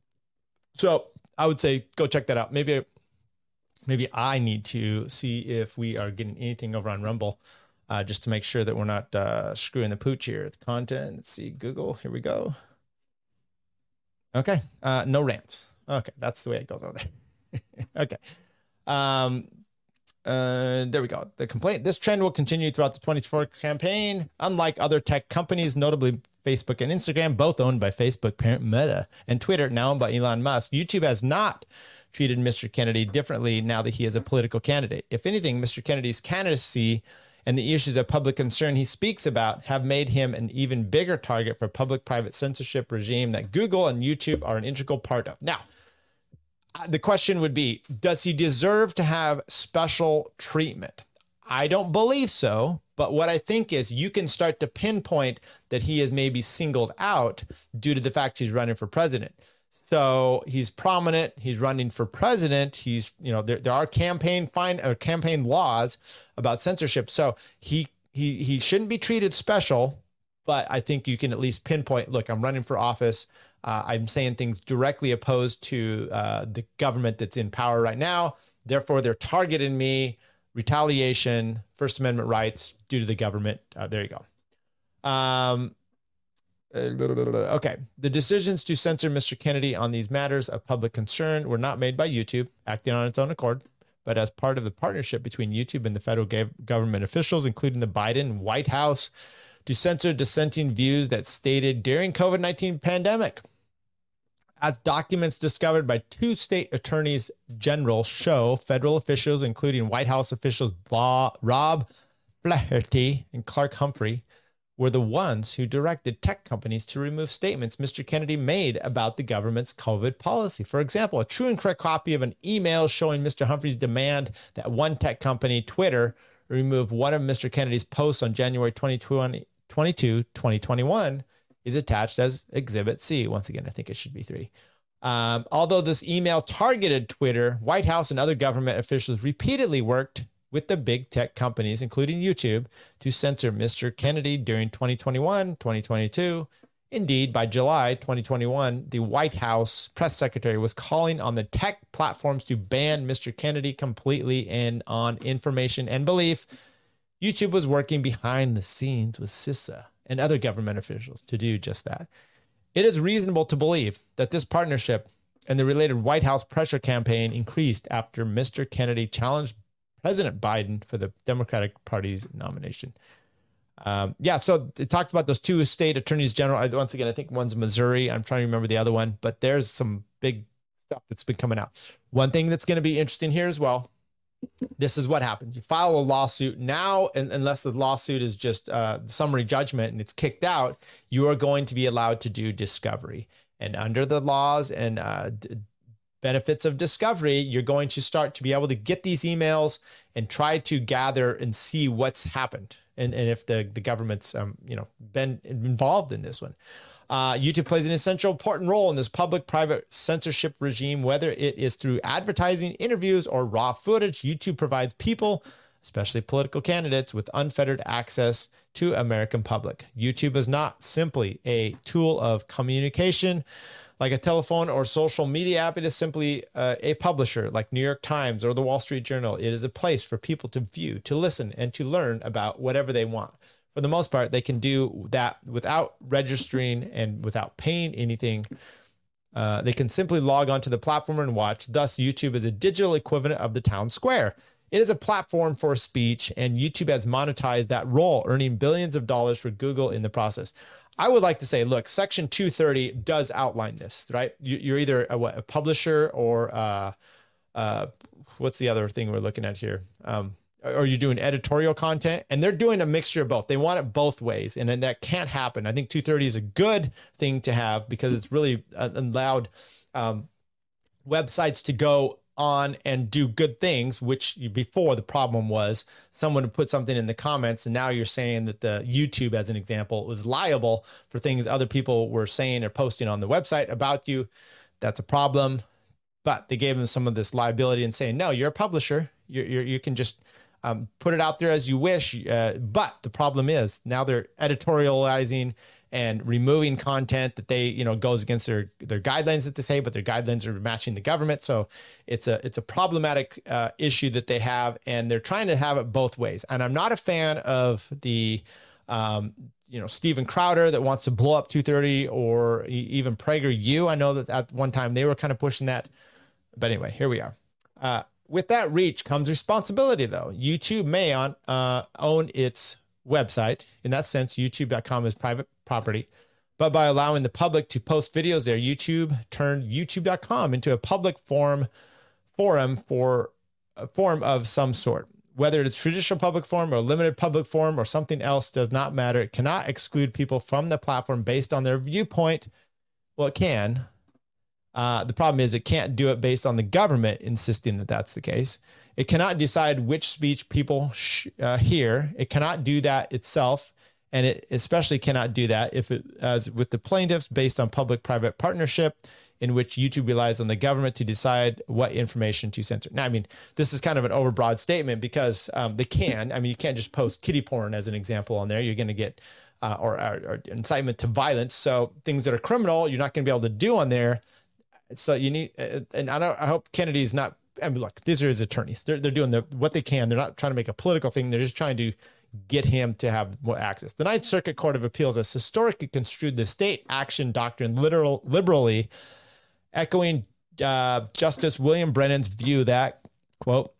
Speaker 8: So I would say go check that out. Maybe, maybe I need to see if we are getting anything over on Rumble, uh, just to make sure that we're not uh, screwing the pooch here. It's content. Let's see, Google. Here we go. Okay. Uh, no rants. Okay. That's the way it goes over there. Okay. Um, Uh, there we go. The complaint. This trend will continue throughout the twenty twenty-four campaign. Unlike other tech companies, notably Facebook and Instagram, both owned by Facebook parent Meta, and Twitter, now owned by Elon Musk, YouTube has not treated Mister Kennedy differently now that he is a political candidate. If anything, Mister Kennedy's candidacy and the issues of public concern he speaks about have made him an even bigger target for public-private censorship regime that Google and YouTube are an integral part of. Now, the question would be, does he deserve to have special treatment? I don't believe so. But what I think is you can start to pinpoint that he is maybe singled out due to the fact he's running for president. So he's prominent. He's running for president. He's, you know, there, there are campaign fine or campaign laws about censorship. So he he he shouldn't be treated special. But I think you can at least pinpoint, look, I'm running for office. Uh, I'm saying things directly opposed to uh, the government that's in power right now. Therefore, they're targeting me. Retaliation, First Amendment rights due to the government. Uh, there you go. Um, okay. The decisions to censor Mister Kennedy on these matters of public concern were not made by YouTube, acting on its own accord, but as part of the partnership between YouTube and the federal government officials, including the Biden White House, to censor dissenting views that stated during COVID nineteen pandemic. As documents discovered by two state attorneys general show, federal officials, including White House officials Rob Flaherty and Clark Humphrey, were the ones who directed tech companies to remove statements Mister Kennedy made about the government's COVID policy. For example, a true and correct copy of an email showing Mister Humphrey's demand that one tech company, Twitter, remove one of Mister Kennedy's posts on January twenty-second, twenty twenty-one, is attached as Exhibit C. Once again, I think it should be three. Um, although this email targeted Twitter, White House and other government officials repeatedly worked with the big tech companies, including YouTube, to censor Mister Kennedy during twenty twenty-one, twenty twenty-two. Indeed, by July twenty twenty-one, the White House press secretary was calling on the tech platforms to ban Mister Kennedy completely, and on information and belief, YouTube was working behind the scenes with CISA and other government officials to do just that. It is reasonable to believe that this partnership and the related White House pressure campaign increased after Mister Kennedy challenged President Biden for the Democratic Party's nomination. Um, yeah, so they talked about those two state attorneys general. I, once again, I think one's Missouri. I'm trying to remember the other one, but there's some big stuff that's been coming out. One thing that's going to be interesting here as well. This is what happens. You file a lawsuit now, and unless the lawsuit is just uh, summary judgment and it's kicked out, you are going to be allowed to do discovery. And under the laws and uh, d- benefits of discovery, you're going to start to be able to get these emails and try to gather and see what's happened. And, and if the, the government's um, you know, been involved in this one. Uh, YouTube plays an essential important role in this public-private censorship regime, whether it is through advertising, interviews, or raw footage. YouTube provides people, especially political candidates, with unfettered access to American public. YouTube is not simply a tool of communication like a telephone or social media app. It is simply uh, a publisher like New York Times or the Wall Street Journal. It is a place for people to view, to listen, and to learn about whatever they want. For the most part, they can do that without registering and without paying anything. Uh, they can simply log onto the platform and watch. Thus, YouTube is a digital equivalent of the town square. It is a platform for speech, and YouTube has monetized that role, earning billions of dollars for Google in the process. I would like to say, look, Section two thirty does outline this, right? You, you're either a, what, a publisher or uh, uh, what's the other thing we're looking at here? Um, or you're doing editorial content, and they're doing a mixture of both. They want it both ways, and then that can't happen. I think two thirty is a good thing to have because it's really uh, allowed um, websites to go on and do good things, which before the problem was someone would put something in the comments, and now you're saying that the YouTube, as an example, was liable for things other people were saying or posting on the website about you. That's a problem. But they gave them some of this liability and saying, no, you're a publisher. You're, you're, you can just um, put it out there as you wish. Uh, but the problem is now they're editorializing and removing content that they, you know, goes against their, their guidelines that they say, but their guidelines are matching the government. So it's a, it's a problematic uh, issue that they have, and they're trying to have it both ways. And I'm not a fan of the, um, you know, Steven Crowder that wants to blow up two thirty, or even PragerU. I know that at one time they were kind of pushing that, but anyway, here we are. Uh, with that reach comes responsibility though. YouTube may on, uh, own its website. In that sense, youtube dot com is private property, but by allowing the public to post videos there, YouTube turned youtube dot com into a public forum forum for a forum of some sort. Whether it's traditional public forum or limited public forum or something else does not matter. It cannot exclude people from the platform based on their viewpoint. Well, it can. Uh, the problem is it can't do it based on the government insisting that that's the case. It cannot decide which speech people sh- uh, hear. It cannot do that itself. And it especially cannot do that if it, as with the plaintiffs, based on public-private partnership, in which YouTube relies on the government to decide what information to censor. Now, I mean, this is kind of an overbroad statement because um, they can. I mean, you can't just post kiddie porn as an example on there. You're going to get, uh, or, or, or incitement to violence. So things that are criminal, you're not going to be able to do on there. So you need, uh, and I don't, I hope Kennedy's not, I mean, look, these are his attorneys. They're, they're doing the, what they can. They're not trying to make a political thing. They're just trying to get him to have more access. The Ninth Circuit Court of Appeals has historically construed the state action doctrine literal, liberally, echoing uh, Justice William Brennan's view that, quote,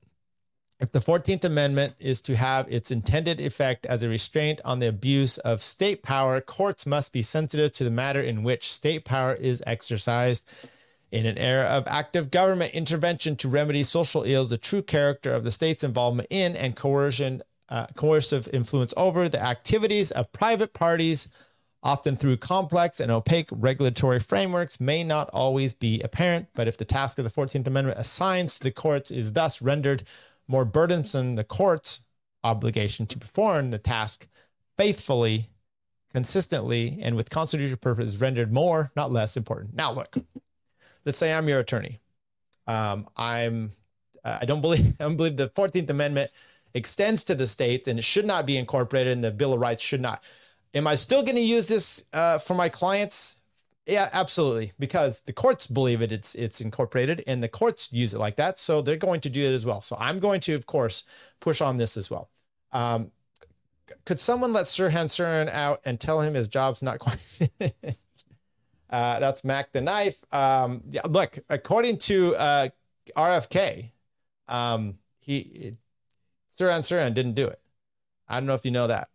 Speaker 8: if the fourteenth Amendment is to have its intended effect as a restraint on the abuse of state power, courts must be sensitive to the matter in which state power is exercised. In an era of active government intervention to remedy social ills, the true character of the state's involvement in and coercion, uh, coercive influence over the activities of private parties, often through complex and opaque regulatory frameworks, may not always be apparent. But if the task of the fourteenth Amendment assigns to the courts is thus rendered more burdensome, the court's obligation to perform the task faithfully, consistently, and with constitutional purpose is rendered more, not less important. Now, look. Let's say I'm your attorney. Um, I'm, uh, I don't believe, I don't believe the fourteenth Amendment extends to the states and it should not be incorporated and the Bill of Rights should not. Am I still going to use this uh, for my clients? Yeah, absolutely. Because the courts believe it, it's, it's incorporated and the courts use it like that. So they're going to do it as well. So I'm going to, of course, push on this as well. Um, could someone let Sirhan Sirhan out and tell him his job's not quite Uh, that's Mac the Knife. Um, yeah, look, according to uh, R F K, um, he Sirhan Sirhan didn't do it. I don't know if you know that.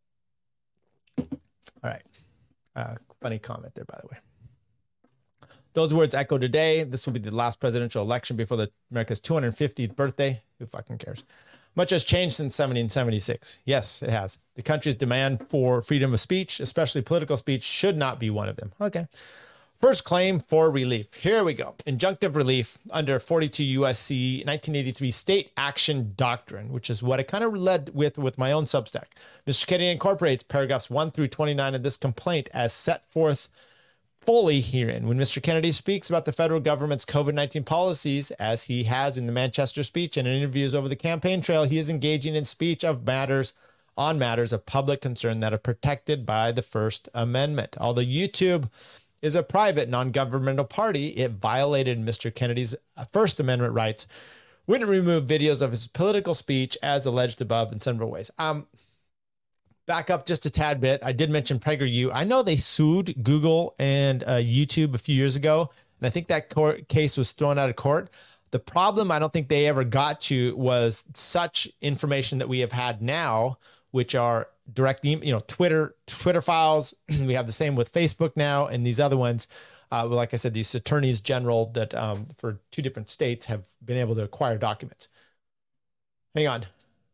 Speaker 8: All right. Uh, funny comment there, by the way. Those words echo today. This will be the last presidential election before the America's two hundred fiftieth birthday. Who fucking cares? Much has changed since seventeen seventy-six. Yes, it has. The country's demand for freedom of speech, especially political speech, should not be one of them. Okay. First claim for relief. Here we go. Injunctive relief under forty-two U S C nineteen eighty-three State Action Doctrine, which is what I kind of led with with my own Substack. Mister Kennedy incorporates paragraphs one through twenty-nine of this complaint as set forth fully herein. When Mister Kennedy speaks about the federal government's COVID nineteen policies, as he has in the Manchester speech and in interviews over the campaign trail, he is engaging in speech of matters on matters of public concern that are protected by the First Amendment. Although YouTube is a private non-governmental party, it violated Mister Kennedy's First Amendment rights when it removed videos of his political speech as alleged above in several ways. Um, Back up just a tad bit. I did mention PragerU. I know they sued Google and uh, YouTube a few years ago, and I think that court case was thrown out of court. The problem I don't think they ever got to was such information that we have had now, which are direct, you know, Twitter, Twitter files. We have the same with Facebook now, and these other ones. Uh, like I said, these attorneys general that um, for two different states have been able to acquire documents. Hang on.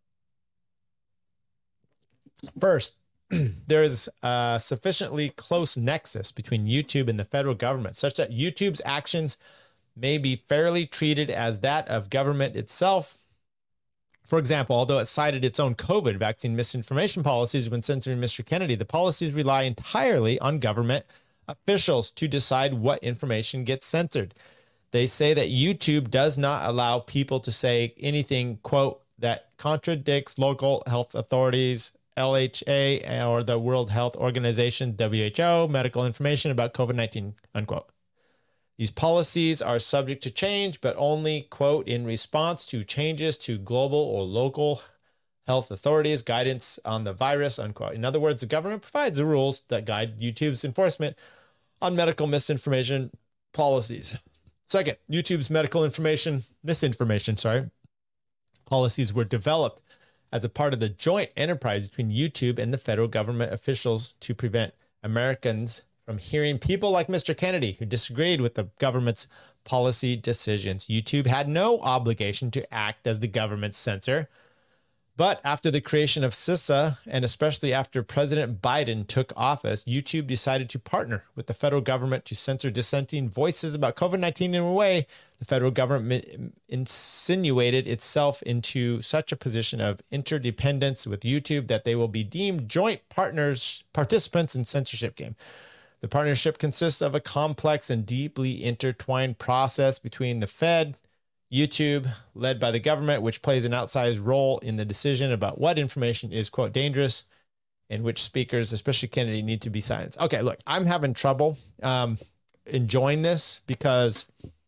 Speaker 8: First, there is a sufficiently close nexus between YouTube and the federal government, such that YouTube's actions may be fairly treated as that of government itself. For example, although it cited its own COVID vaccine misinformation policies when censoring Mister Kennedy, the policies rely entirely on government officials to decide what information gets censored. They say that YouTube does not allow people to say anything, quote, that contradicts local health authorities, L H A, or the World Health Organization, W H O, medical information about COVID nineteen, unquote. These policies are subject to change, but only, quote, in response to changes to global or local health authorities' guidance on the virus, unquote. In other words, the government provides the rules that guide YouTube's enforcement on medical misinformation policies. Second, YouTube's medical information, misinformation, sorry, policies were developed as a part of the joint enterprise between YouTube and the federal government officials to prevent Americans from hearing people like Mister Kennedy who disagreed with the government's policy decisions. YouTube had no obligation to act as the government's censor. But after the creation of CISA, and especially after President Biden took office, YouTube decided to partner with the federal government to censor dissenting voices about COVID nineteen in a way the federal government insinuated itself into such a position of interdependence with YouTube that they will be deemed joint partners, participants in censorship game. The partnership consists of a complex and deeply intertwined process between the Fed, YouTube, led by the government, which plays an outsized role in the decision about what information is, quote, dangerous, and which speakers, especially Kennedy, need to be silenced. Okay, look, I'm having trouble um, enjoying this because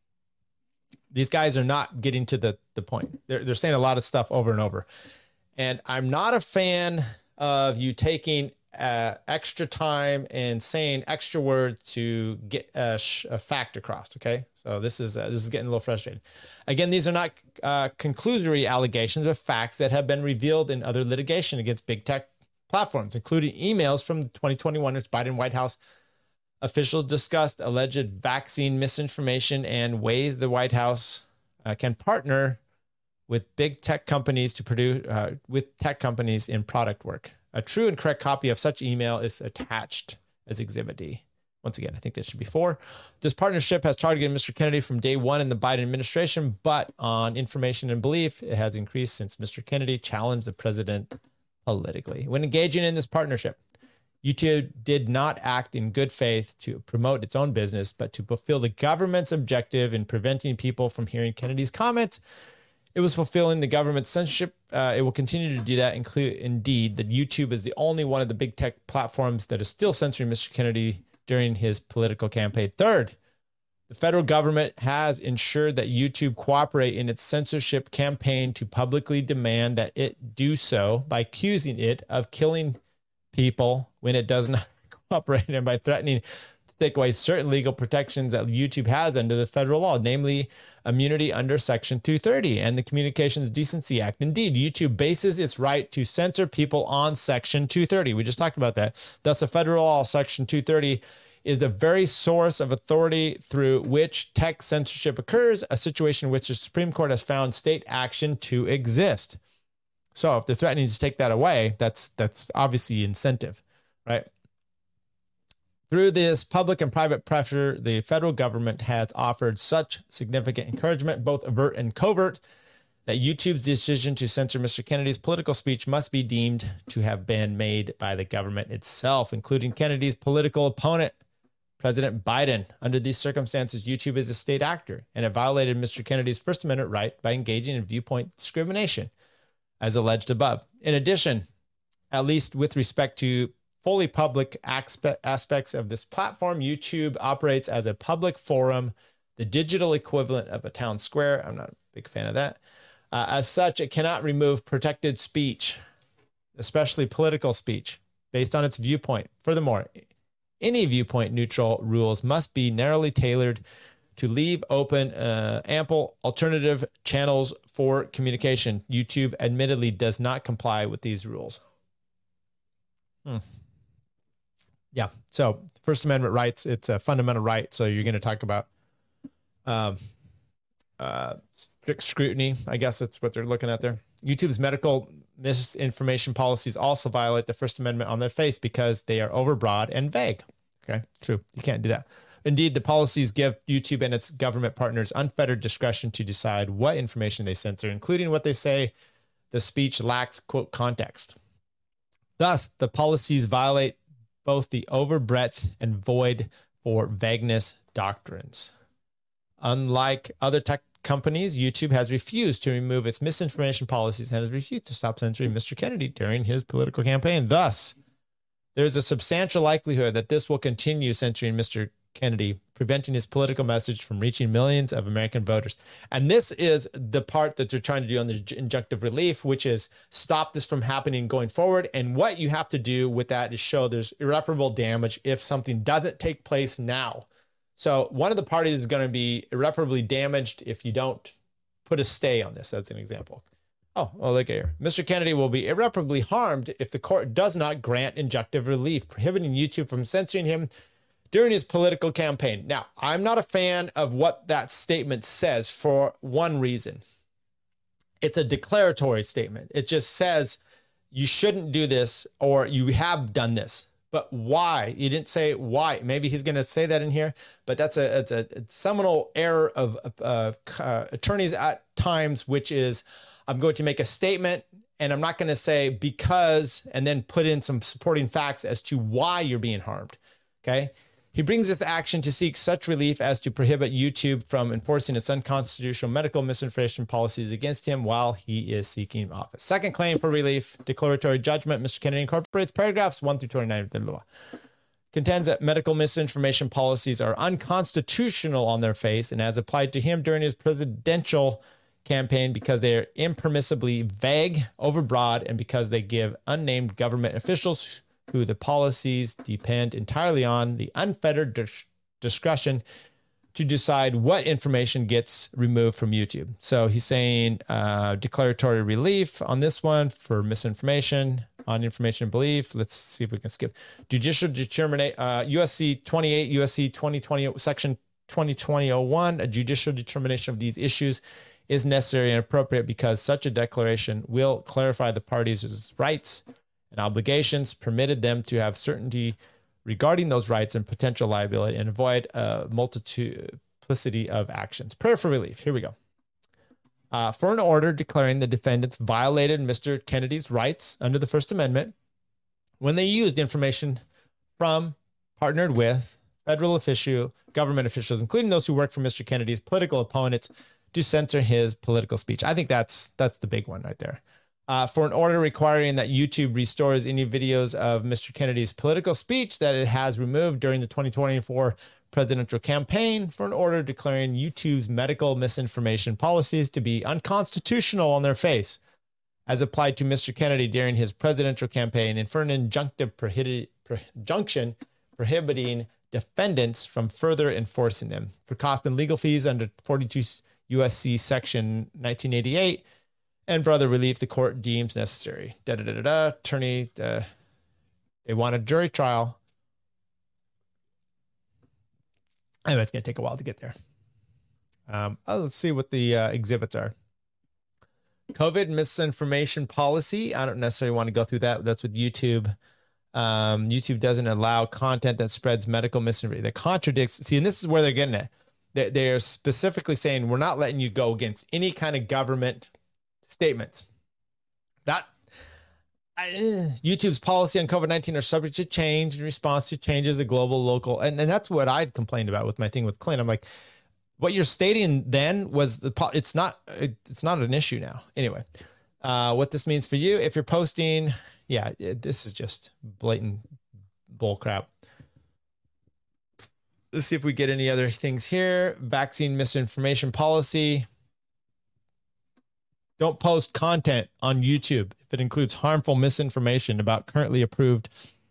Speaker 8: these guys are not getting to the, the point. They're, they're saying a lot of stuff over and over. And I'm not a fan of you taking uh, extra time and saying extra words to get a, sh- a fact across, okay? So this is uh, this is getting a little frustrating. Again, these are not uh, conclusory allegations, but facts that have been revealed in other litigation against big tech platforms, including emails from the twenty twenty-one Biden White House. Officials discussed alleged vaccine misinformation and ways the White House uh, can partner with big tech companies to produce uh, with tech companies in product work. A true and correct copy of such email is attached as Exhibit D. Once again, I think this should be four. This partnership has targeted Mister Kennedy from day one in the Biden administration, but on information and belief, it has increased since Mister Kennedy challenged the president politically. When engaging in this partnership, YouTube did not act in good faith to promote its own business, but to fulfill the government's objective in preventing people from hearing Kennedy's comments. It was fulfilling the government's censorship. Uh, it will continue to do that. Include, indeed, that YouTube is the only one of the big tech platforms that is still censoring Mister Kennedy during his political campaign. Third, the federal government has ensured that YouTube cooperate in its censorship campaign to publicly demand that it do so by accusing it of killing people when it does not cooperate and by threatening to take away certain legal protections that YouTube has under the federal law, namely immunity under Section two thirty and the Communications Decency Act. Indeed, YouTube bases its right to censor people on Section two thirty. We just talked about that. Thus, a federal law, Section two thirty, is the very source of authority through which tech censorship occurs, a situation in which the Supreme Court has found state action to exist. So if they're threatening to take that away, that's that's obviously incentive, right? Through this public and private pressure, the federal government has offered such significant encouragement, both overt and covert, that YouTube's decision to censor Mister Kennedy's political speech must be deemed to have been made by the government itself, including Kennedy's political opponent, President Biden. Under these circumstances, YouTube is a state actor, and it violated Mister Kennedy's First Amendment right by engaging in viewpoint discrimination, as alleged above. In addition, at least with respect to fully public aspects of this platform, YouTube operates as a public forum, the digital equivalent of a town square. I'm not a big fan of that. Uh, as such, it cannot remove protected speech, especially political speech, based on its viewpoint. Furthermore, any viewpoint neutral rules must be narrowly tailored to leave open uh, ample alternative channels for communication. YouTube admittedly does not comply with these rules. Hmm. Yeah. So First Amendment rights, it's a fundamental right. So you're going to talk about um, uh, strict scrutiny. I guess that's what they're looking at there. YouTube's medical misinformation policies also violate the First Amendment on their face because they are overbroad and vague. Okay, true. You can't do that. Indeed, the policies give YouTube and its government partners unfettered discretion to decide what information they censor, including what they say the speech lacks, quote, context. Thus, the policies violate both the overbreadth and void for vagueness doctrines. Unlike other tech companies, YouTube has refused to remove its misinformation policies and has refused to stop censoring Mister Kennedy during his political campaign. Thus, there's a substantial likelihood that this will continue censoring Mister Kennedy, preventing his political message from reaching millions of American voters. And this is the part that they're trying to do on the injunctive relief, which is stop this from happening going forward. And what you have to do with that is show there's irreparable damage if something doesn't take place now. So one of the parties is going to be irreparably damaged if you don't put a stay on this. That's an example. Oh, well, look here. Mister Kennedy will be irreparably harmed if the court does not grant injunctive relief, prohibiting YouTube from censoring him during his political campaign. Now, I'm not a fan of what that statement says for one reason. It's a declaratory statement. It just says you shouldn't do this or you have done this. But why? You didn't say why. Maybe he's going to say that in here, but that's a, it's a, a seminal error of uh, uh, attorneys at times, which is I'm going to make a statement and I'm not going to say because and then put in some supporting facts as to why you're being harmed. Okay. He brings this action to seek such relief as to prohibit YouTube from enforcing its unconstitutional medical misinformation policies against him while he is seeking office. Second claim for relief, declaratory judgment. Mister Kennedy incorporates paragraphs one through twenty-nine. Blah, blah, blah. Contends that medical misinformation policies are unconstitutional on their face and as applied to him during his presidential campaign because they are impermissibly vague, overbroad, and because they give unnamed government officials who the policies depend entirely on the unfettered dis- discretion to decide what information gets removed from YouTube. So he's saying uh, declaratory relief on this one for misinformation, on information and belief. Let's see if we can skip. Judicial determinate, uh, U S C twenty-eight, U S C twenty twenty, section twenty twenty oh one, a judicial determination of these issues is necessary and appropriate because such a declaration will clarify the parties' rights and obligations, permitted them to have certainty regarding those rights and potential liability and avoid a multiplicity of actions. Prayer for relief. Here we go. Uh, for an order declaring the defendants violated Mister Kennedy's rights under the First Amendment when they used information from, partnered with federal official, government officials, including those who work for Mister Kennedy's political opponents, to censor his political speech. I think that's that's the big one right there. Uh, for an order requiring that YouTube restores any videos of Mister Kennedy's political speech that it has removed during the twenty twenty-four presidential campaign, for an order declaring YouTube's medical misinformation policies to be unconstitutional on their face, as applied to Mister Kennedy during his presidential campaign, and for an injunctive prohibi- pro- injunction prohibiting defendants from further enforcing them, for cost and legal fees under forty-two U S C section nineteen eighty-eight, and for other relief the court deems necessary. Da da da da da. Attorney, uh, they want a jury trial. Anyway, it's going to take a while to get there. Um, oh, let's see what the uh, exhibits are. COVID misinformation policy. I don't necessarily want to go through that. That's with YouTube. Um, YouTube doesn't allow content that spreads medical misinformation. That contradicts. See, and this is where they're getting at. They're, they're specifically saying we're not letting you go against any kind of government statements. That I, YouTube's policy on COVID nineteen are subject to change in response to changes at global, local, and, and that's what I'd complained about with my thing with Clint. I'm like, what you're stating then was the it's not it's not an issue now. Anyway, uh, what this means for you if you're posting, yeah, it, this is just blatant bull crap. Let's see if we get any other things here. Vaccine misinformation policy. Don't post content on YouTube if it includes harmful misinformation about currently approved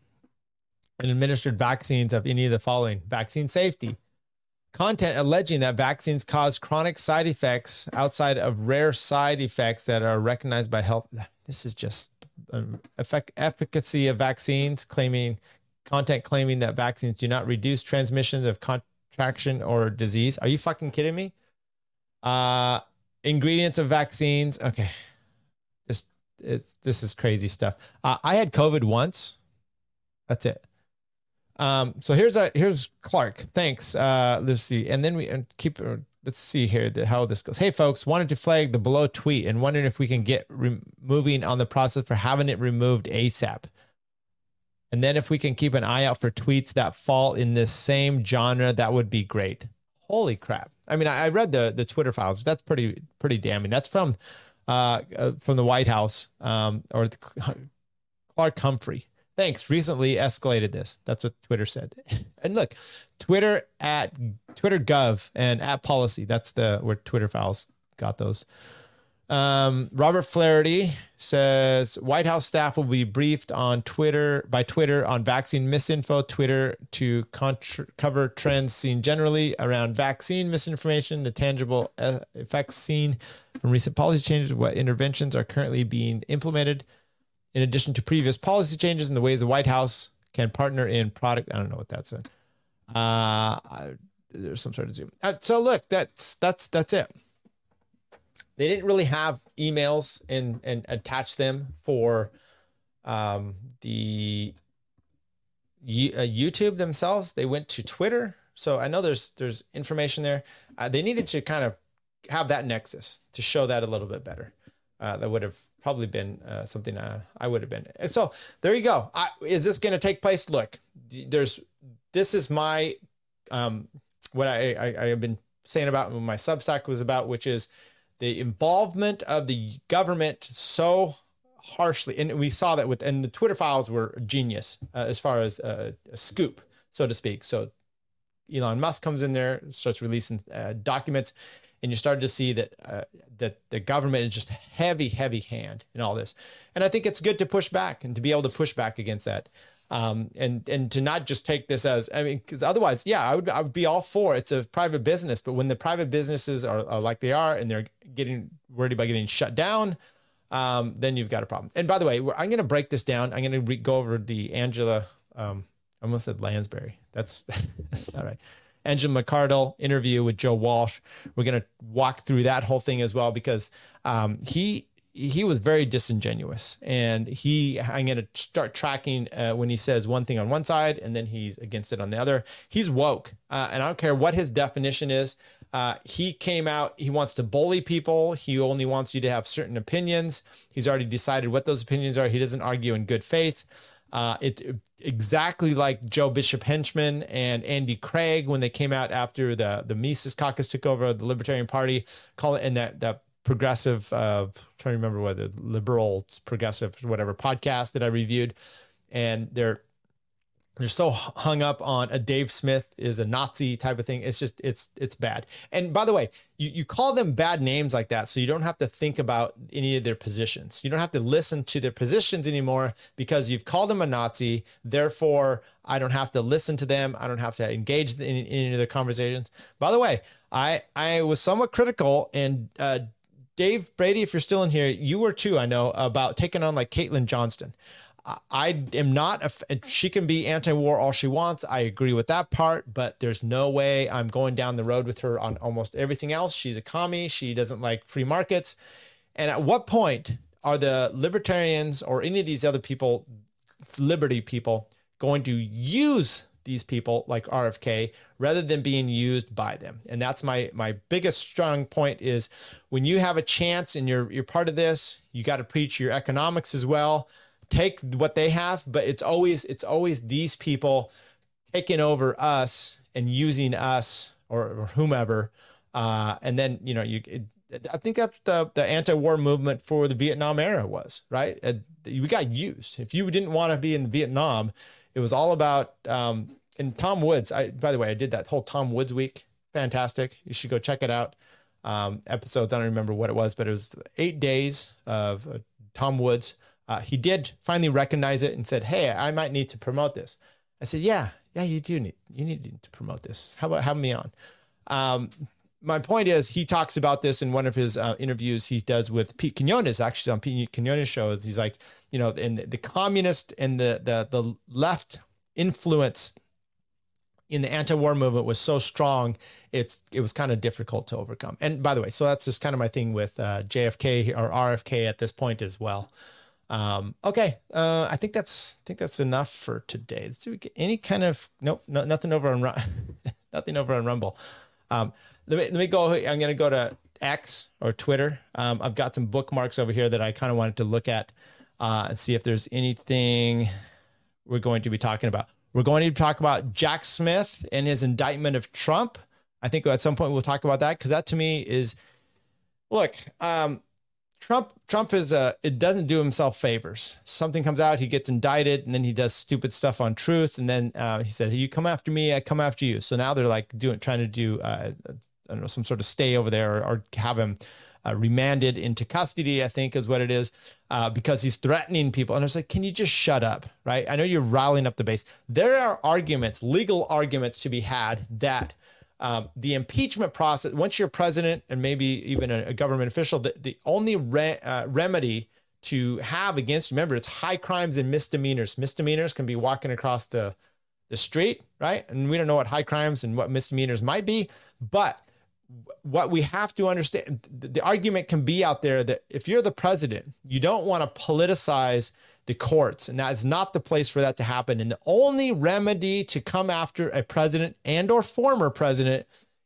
Speaker 8: and administered vaccines of any of the following: vaccine safety, content alleging that vaccines cause chronic side effects outside of rare side effects that are recognized by health. This is just um, effect, efficacy of vaccines, claiming content claiming that vaccines do not reduce transmission of contraction or disease. Are you fucking kidding me? Uh, Ingredients of vaccines. Okay. This, it's, this is crazy stuff. Uh, I had COVID once. That's it. Um, so here's a, here's Clark. Thanks. Uh, let's see. And then we and keep, uh, let's see here the, how this goes. Hey folks, wanted to flag the below tweet and wondering if we can get re- moving on the process for having it removed ASAP. And then if we can keep an eye out for tweets that fall in this same genre, that would be great. Holy crap. I mean, I read the the Twitter files. That's pretty pretty damning. That's from uh, uh from the White House um or the, Clark Humphrey. Thanks. Recently escalated this. That's what Twitter said. And look, Twitter at Twitter Gov and at policy. That's the where Twitter files got those. Um, Robert Flaherty says White House staff will be briefed on Twitter by Twitter on vaccine misinfo, Twitter to contra- cover trends seen generally around vaccine misinformation, the tangible uh, effects seen from recent policy changes, what interventions are currently being implemented, in addition to previous policy changes and the ways the White House can partner in product. I don't know what that's. Uh, I, there's some sort of Zoom. Uh, so look, that's, that's, that's it. They didn't really have emails and, and attach them for um, the uh, YouTube themselves. They went to Twitter. So I know there's there's information there. Uh, they needed to kind of have that nexus to show that a little bit better. Uh, that would have probably been uh, something uh, I would have been. And so there you go. I, is this going to take place? Look, there's this is my um, what I, I I have been saying about what my Substack was about, which is the involvement of the government so harshly. And we saw that with, and the Twitter files were genius uh, as far as uh, a scoop, so to speak. So Elon Musk comes in there, starts releasing uh, documents, and you started to see that uh, that the government is just heavy, heavy hand in all this. And I think it's good to push back and to be able to push back against that. Um, and, and to not just take this as, I mean, because otherwise, yeah, I would, I would be all for it's a private business, but when the private businesses are, are like they are, and they're getting worried about getting shut down, um, then you've got a problem. And by the way, I'm going to break this down. I'm going to re- go over the Angela, um, I almost said Lansbury. That's, that's not right. Angela McArdle interview with Joe Walsh. We're going to walk through that whole thing as well, because um, he, he was very disingenuous, and he, I'm going to start tracking uh, when he says one thing on one side and then he's against it on the other. He's woke. Uh, and I don't care what his definition is. Uh, he came out, he wants to bully people. He only wants you to have certain opinions. He's already decided what those opinions are. He doesn't argue in good faith. Uh, it exactly like Joe Bishop Henchman and Andy Craig, when they came out after the, the Mises caucus took over the Libertarian Party, call it, and that, that, progressive, uh, I'm trying to remember whether liberal, progressive, whatever podcast that I reviewed. And they're, they're so hung up on a Dave Smith is a Nazi type of thing. It's just, it's, it's bad. And by the way, you, you call them bad names like that, so you don't have to think about any of their positions. You don't have to listen to their positions anymore, because you've called them a Nazi. Therefore, I don't have to listen to them. I don't have to engage in, in any of their conversations. By the way, I, I was somewhat critical, and, uh, Dave Brady, if you're still in here, you were too, I know, about taking on like Caitlin Johnston. I am not, a, she can be anti-war all she wants. I agree with that part, but there's no way I'm going down the road with her on almost everything else. She's a commie. She doesn't like free markets. And at what point are the libertarians or any of these other people, liberty people, going to use these people like R F K rather than being used by them? And that's my my biggest strong point is when you have a chance and you're you're part of this, you got to preach your economics as well. Take what they have, but it's always it's always these people taking over us and using us or, or whomever, uh, and then you know you. It, I think that's the the anti-war movement for the Vietnam era was, right? Uh, we got used. If you didn't want to be in Vietnam, it was all about. Um, and Tom Woods. I by the way, I did that whole Tom Woods week. Fantastic. You should go check it out. Um, episodes. I don't remember what it was, but it was eight days of uh, Tom Woods. Uh, he did finally recognize it and said, "Hey, I might need to promote this." I said, "Yeah, yeah, you do need you need to promote this. How about have me on?" Um, my point is, he talks about this in one of his uh, interviews he does with Pete Quinones, actually on Pete Quinones' show. He's like, you know, and the, the communist and the the the left influence in the anti-war movement was so strong, it's it was kind of difficult to overcome. And by the way, so that's just kind of my thing with uh, J F K or R F K at this point as well. Um, okay. Uh, I think that's, I think that's enough for today. Let's do we get any kind of, nope, no, nothing over on, nothing over on Rumble. Um, let me, let me go, I'm going to go to X or Twitter. Um, I've got some bookmarks over here that I kind of wanted to look at, uh, and see if there's anything we're going to be talking about. We're going to talk about Jack Smith and his indictment of Trump. I think at some point we'll talk about that. Cause that to me is, look, um, Trump, Trump is a, it doesn't do himself favors. Something comes out, he gets indicted, and then he does stupid stuff on Truth. And then uh, he said, hey, you come after me, I come after you. So now they're like doing, trying to do, uh, I don't know, some sort of stay over there or, or have him uh, remanded into custody, I think is what it is, uh, because he's threatening people. And I was like, can you just shut up, right? I know you're riling up the base. There are arguments, legal arguments to be had that Um, the impeachment process, once you're president and maybe even a, a government official, the, the only re, uh, remedy to have against, remember, it's high crimes and misdemeanors. Misdemeanors can be walking across the, the street, right? And we don't know what high crimes and what misdemeanors might be. But what we have to understand, the, the argument can be out there that if you're the president, you don't want to politicize the courts, and that is not the place for that to happen. And the only remedy to come after a president and or former president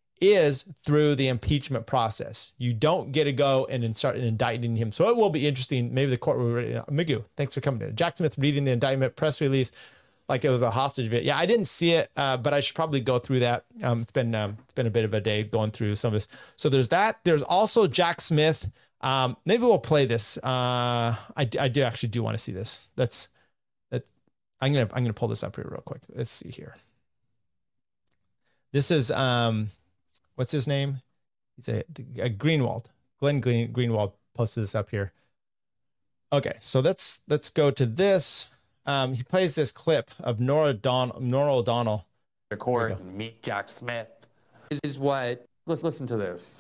Speaker 8: is through the impeachment process. You don't get to go and start indicting him. So it will be interesting. Maybe the court will ready. Migu, thanks for coming in. Jack Smith reading the indictment press release like it was a hostage video. Yeah, I didn't see it, uh, but I should probably go through that. Um, it's been um, it's been a bit of a day going through some of this. So there's that. There's also Jack Smith. Um, maybe we'll play this. Uh, I, I do actually do want to see this. That's that. I'm gonna I'm gonna pull this up here real quick. Let's see here. This is um, what's his name? He's a, a Greenwald. Glenn Green, Greenwald posted this up here. Okay, so let's let's go to this. Um, he plays this clip of Nora Don Nora O'Donnell.
Speaker 9: The court and meet Jack Smith. This is what. Let's listen to this.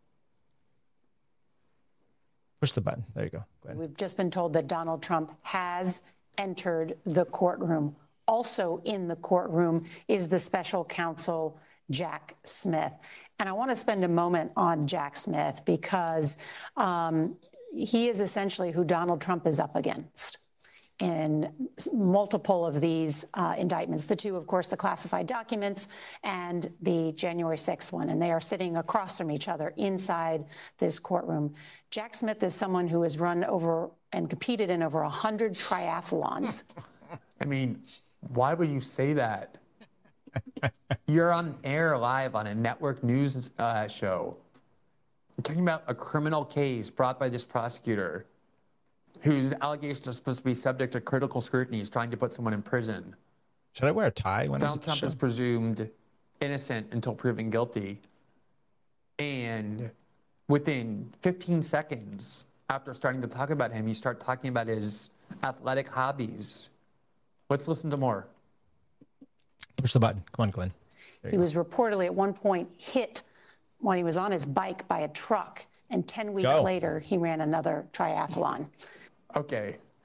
Speaker 8: Push the button. There you go. Go ahead.
Speaker 10: We've just been told that Donald Trump has entered the courtroom. Also in the courtroom is the special counsel, Jack Smith. And I want to spend a moment on Jack Smith because um, he is essentially who Donald Trump is up against in multiple of these uh, indictments. The two, of course, the classified documents and the January sixth one. And they are sitting across from each other inside this courtroom. Jack Smith is someone who has run over and competed in over one hundred triathlons.
Speaker 9: I mean, why would you say that? You're on air live on a network news uh, show. You're talking about a criminal case brought by this prosecutor whose allegations are supposed to be subject to critical scrutiny. He's trying to put someone in prison.
Speaker 8: Should I wear a tie when
Speaker 9: Donald Trump is presumed innocent until proven guilty. And within fifteen seconds after starting to talk about him, you start talking about his athletic hobbies. Let's listen to more.
Speaker 8: Push the button. Come on, Glenn.
Speaker 10: He was reportedly at one point hit when he was on his bike by a truck. And ten weeks
Speaker 8: go.
Speaker 10: later, he ran another triathlon.
Speaker 9: Okay.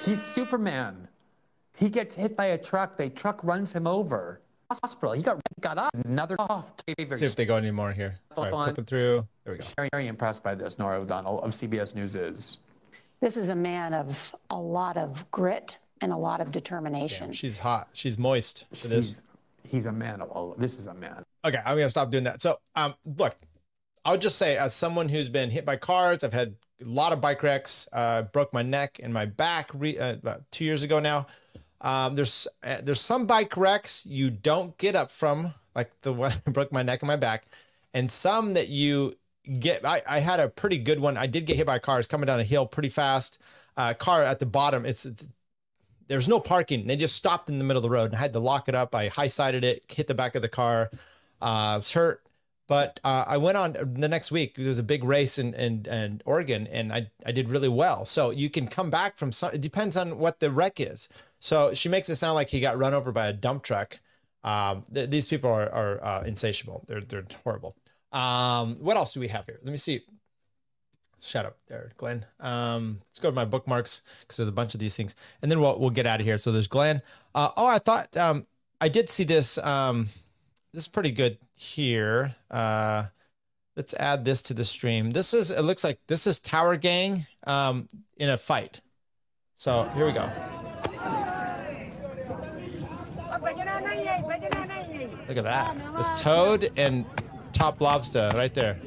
Speaker 9: He's Superman. He gets hit by a truck. The truck runs him over. Hospital. He got got up. Another off.
Speaker 8: See if they go any more here. All right, flipping through. There we go.
Speaker 9: Very, very impressed by this. Nora O'Donnell of C B S News is.
Speaker 10: This is a man of a lot of grit and a lot of determination.
Speaker 8: Damn, she's hot. She's moist for this.
Speaker 9: He's, he's a man of all. This is a man.
Speaker 8: Okay, I'm gonna stop doing that. So, um, look, I'll just say, as someone who's been hit by cars, I've had a lot of bike wrecks. Uh, broke my neck and my back re- uh, about two years ago now. Um, there's uh, there's some bike wrecks you don't get up from, like the one I broke my neck and my back, and some that you get. I, I had a pretty good one. I did get hit by cars coming down a hill pretty fast. Uh, car at the bottom. It's, it's there's no parking. They just stopped in the middle of the road, and I had to lock it up. I high-sided it, hit the back of the car. Uh, I was hurt. But uh, I went on the next week. There was a big race in, in, in Oregon, and I, I did really well. So you can come back from some, it depends on what the wreck is. So she makes it sound like he got run over by a dump truck. Um, th- these people are, are uh, insatiable. They're, they're horrible. Um, what else do we have here? Let me see. Shut up there, Glenn. Um, let's go to my bookmarks because there's a bunch of these things, and then we'll, we'll get out of here. So there's Glenn. Uh, oh, I thought um, I did see this. Um, this is pretty good here. Uh, let's add this to the stream. This is, it looks like this is Tower Gang um, in a fight. So here we go. Look at that. It's Toad and Top Lobster right there.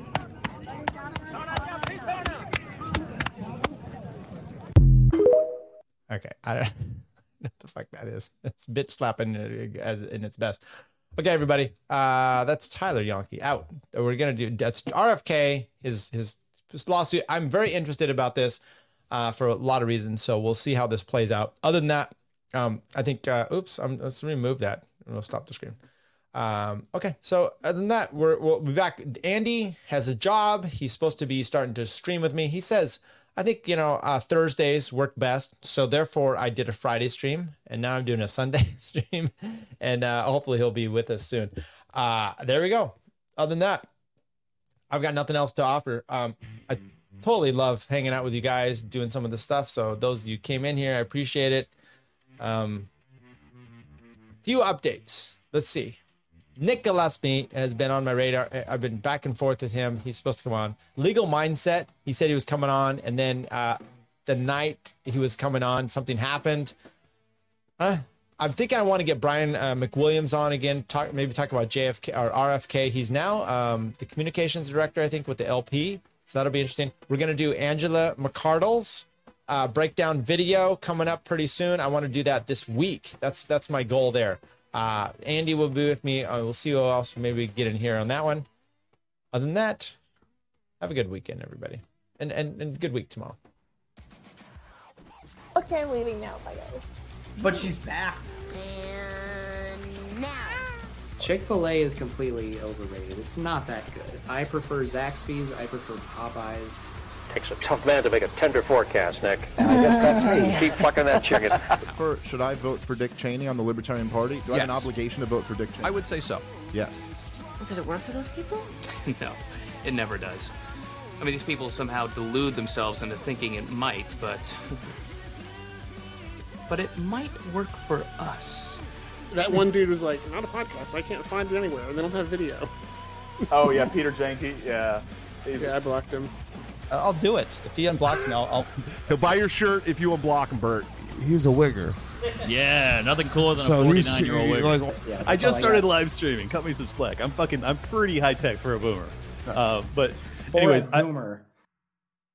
Speaker 8: Okay, I don't know what the fuck that is. It's bitch slapping as in its best. Okay, everybody. Uh, that's Tyler Yonke out. We're gonna do that's R F K. His his, his lawsuit. I'm very interested about this uh, for a lot of reasons. So we'll see how this plays out. Other than that, um, I think. Uh, oops. I'm, let's remove that. And we'll stop the screen. Um, okay. So other than that, we're, we'll be back. Andy has a job. He's supposed to be starting to stream with me. He says, I think, you know, uh, Thursdays work best. So therefore I did a Friday stream, and now I'm doing a Sunday stream, and uh, hopefully he'll be with us soon. Uh, there we go. Other than that, I've got nothing else to offer. Um, I totally love hanging out with you guys, doing some of the stuff. So those of you who came in here, I appreciate it. Um, few updates. Let's see. Nick Gillespie has been on my radar. I've been back and forth with him. He's supposed to come on. Legal Mindset, he said he was coming on, and then uh, the night he was coming on, something happened. Huh? I'm thinking I want to get Brian uh, McWilliams on again, talk maybe talk about J F K or R F K. He's now um, the communications director, I think, with the L P. So that'll be interesting. We're going to do Angela McArdle's uh, breakdown video coming up pretty soon. I want to do that this week. That's that's my goal there. Uh, Andy will be with me. Uh, we'll see who else maybe get in here on that one. Other than that, have a good weekend, everybody. And, and, and good week tomorrow.
Speaker 11: Okay, I'm leaving now. Bye, guys.
Speaker 12: But she's back.
Speaker 11: And now.
Speaker 12: Chick-fil-A is completely overrated. It's not that good. I prefer Zaxby's. I prefer Popeyes.
Speaker 13: Takes a tough man to make a tender forecast, Nick. And I guess that's me. Keep fucking that chicken.
Speaker 4: For, should I vote for Dick Cheney on the Libertarian Party? Do I
Speaker 14: Yes.
Speaker 4: have an obligation to vote for Dick Cheney?
Speaker 14: I would say so.
Speaker 4: Yes.
Speaker 11: Did it work for those people?
Speaker 15: No, it never does. I mean, these people somehow delude themselves into thinking it might, but... But it might work for us.
Speaker 16: That one dude was like, not a podcast. I can't find it anywhere. And they don't have video.
Speaker 17: Oh, yeah, Peter Janke. Yeah. He's...
Speaker 16: Yeah, I blocked him.
Speaker 8: I'll do it. If he unblocks me, I'll, I'll...
Speaker 4: He'll buy your shirt if you unblock him, Bert.
Speaker 18: He's a wigger.
Speaker 19: Yeah, nothing cooler than
Speaker 18: So
Speaker 19: a
Speaker 18: he's-
Speaker 19: forty-nine-year-old wigger.
Speaker 18: like- Yeah,
Speaker 19: I just
Speaker 18: that's all I
Speaker 19: started
Speaker 18: got.
Speaker 19: live streaming. Cut me some slack. I'm fucking. I'm pretty high tech for a boomer. Uh, but
Speaker 12: For
Speaker 19: anyways,
Speaker 12: a
Speaker 19: I,
Speaker 12: boomer.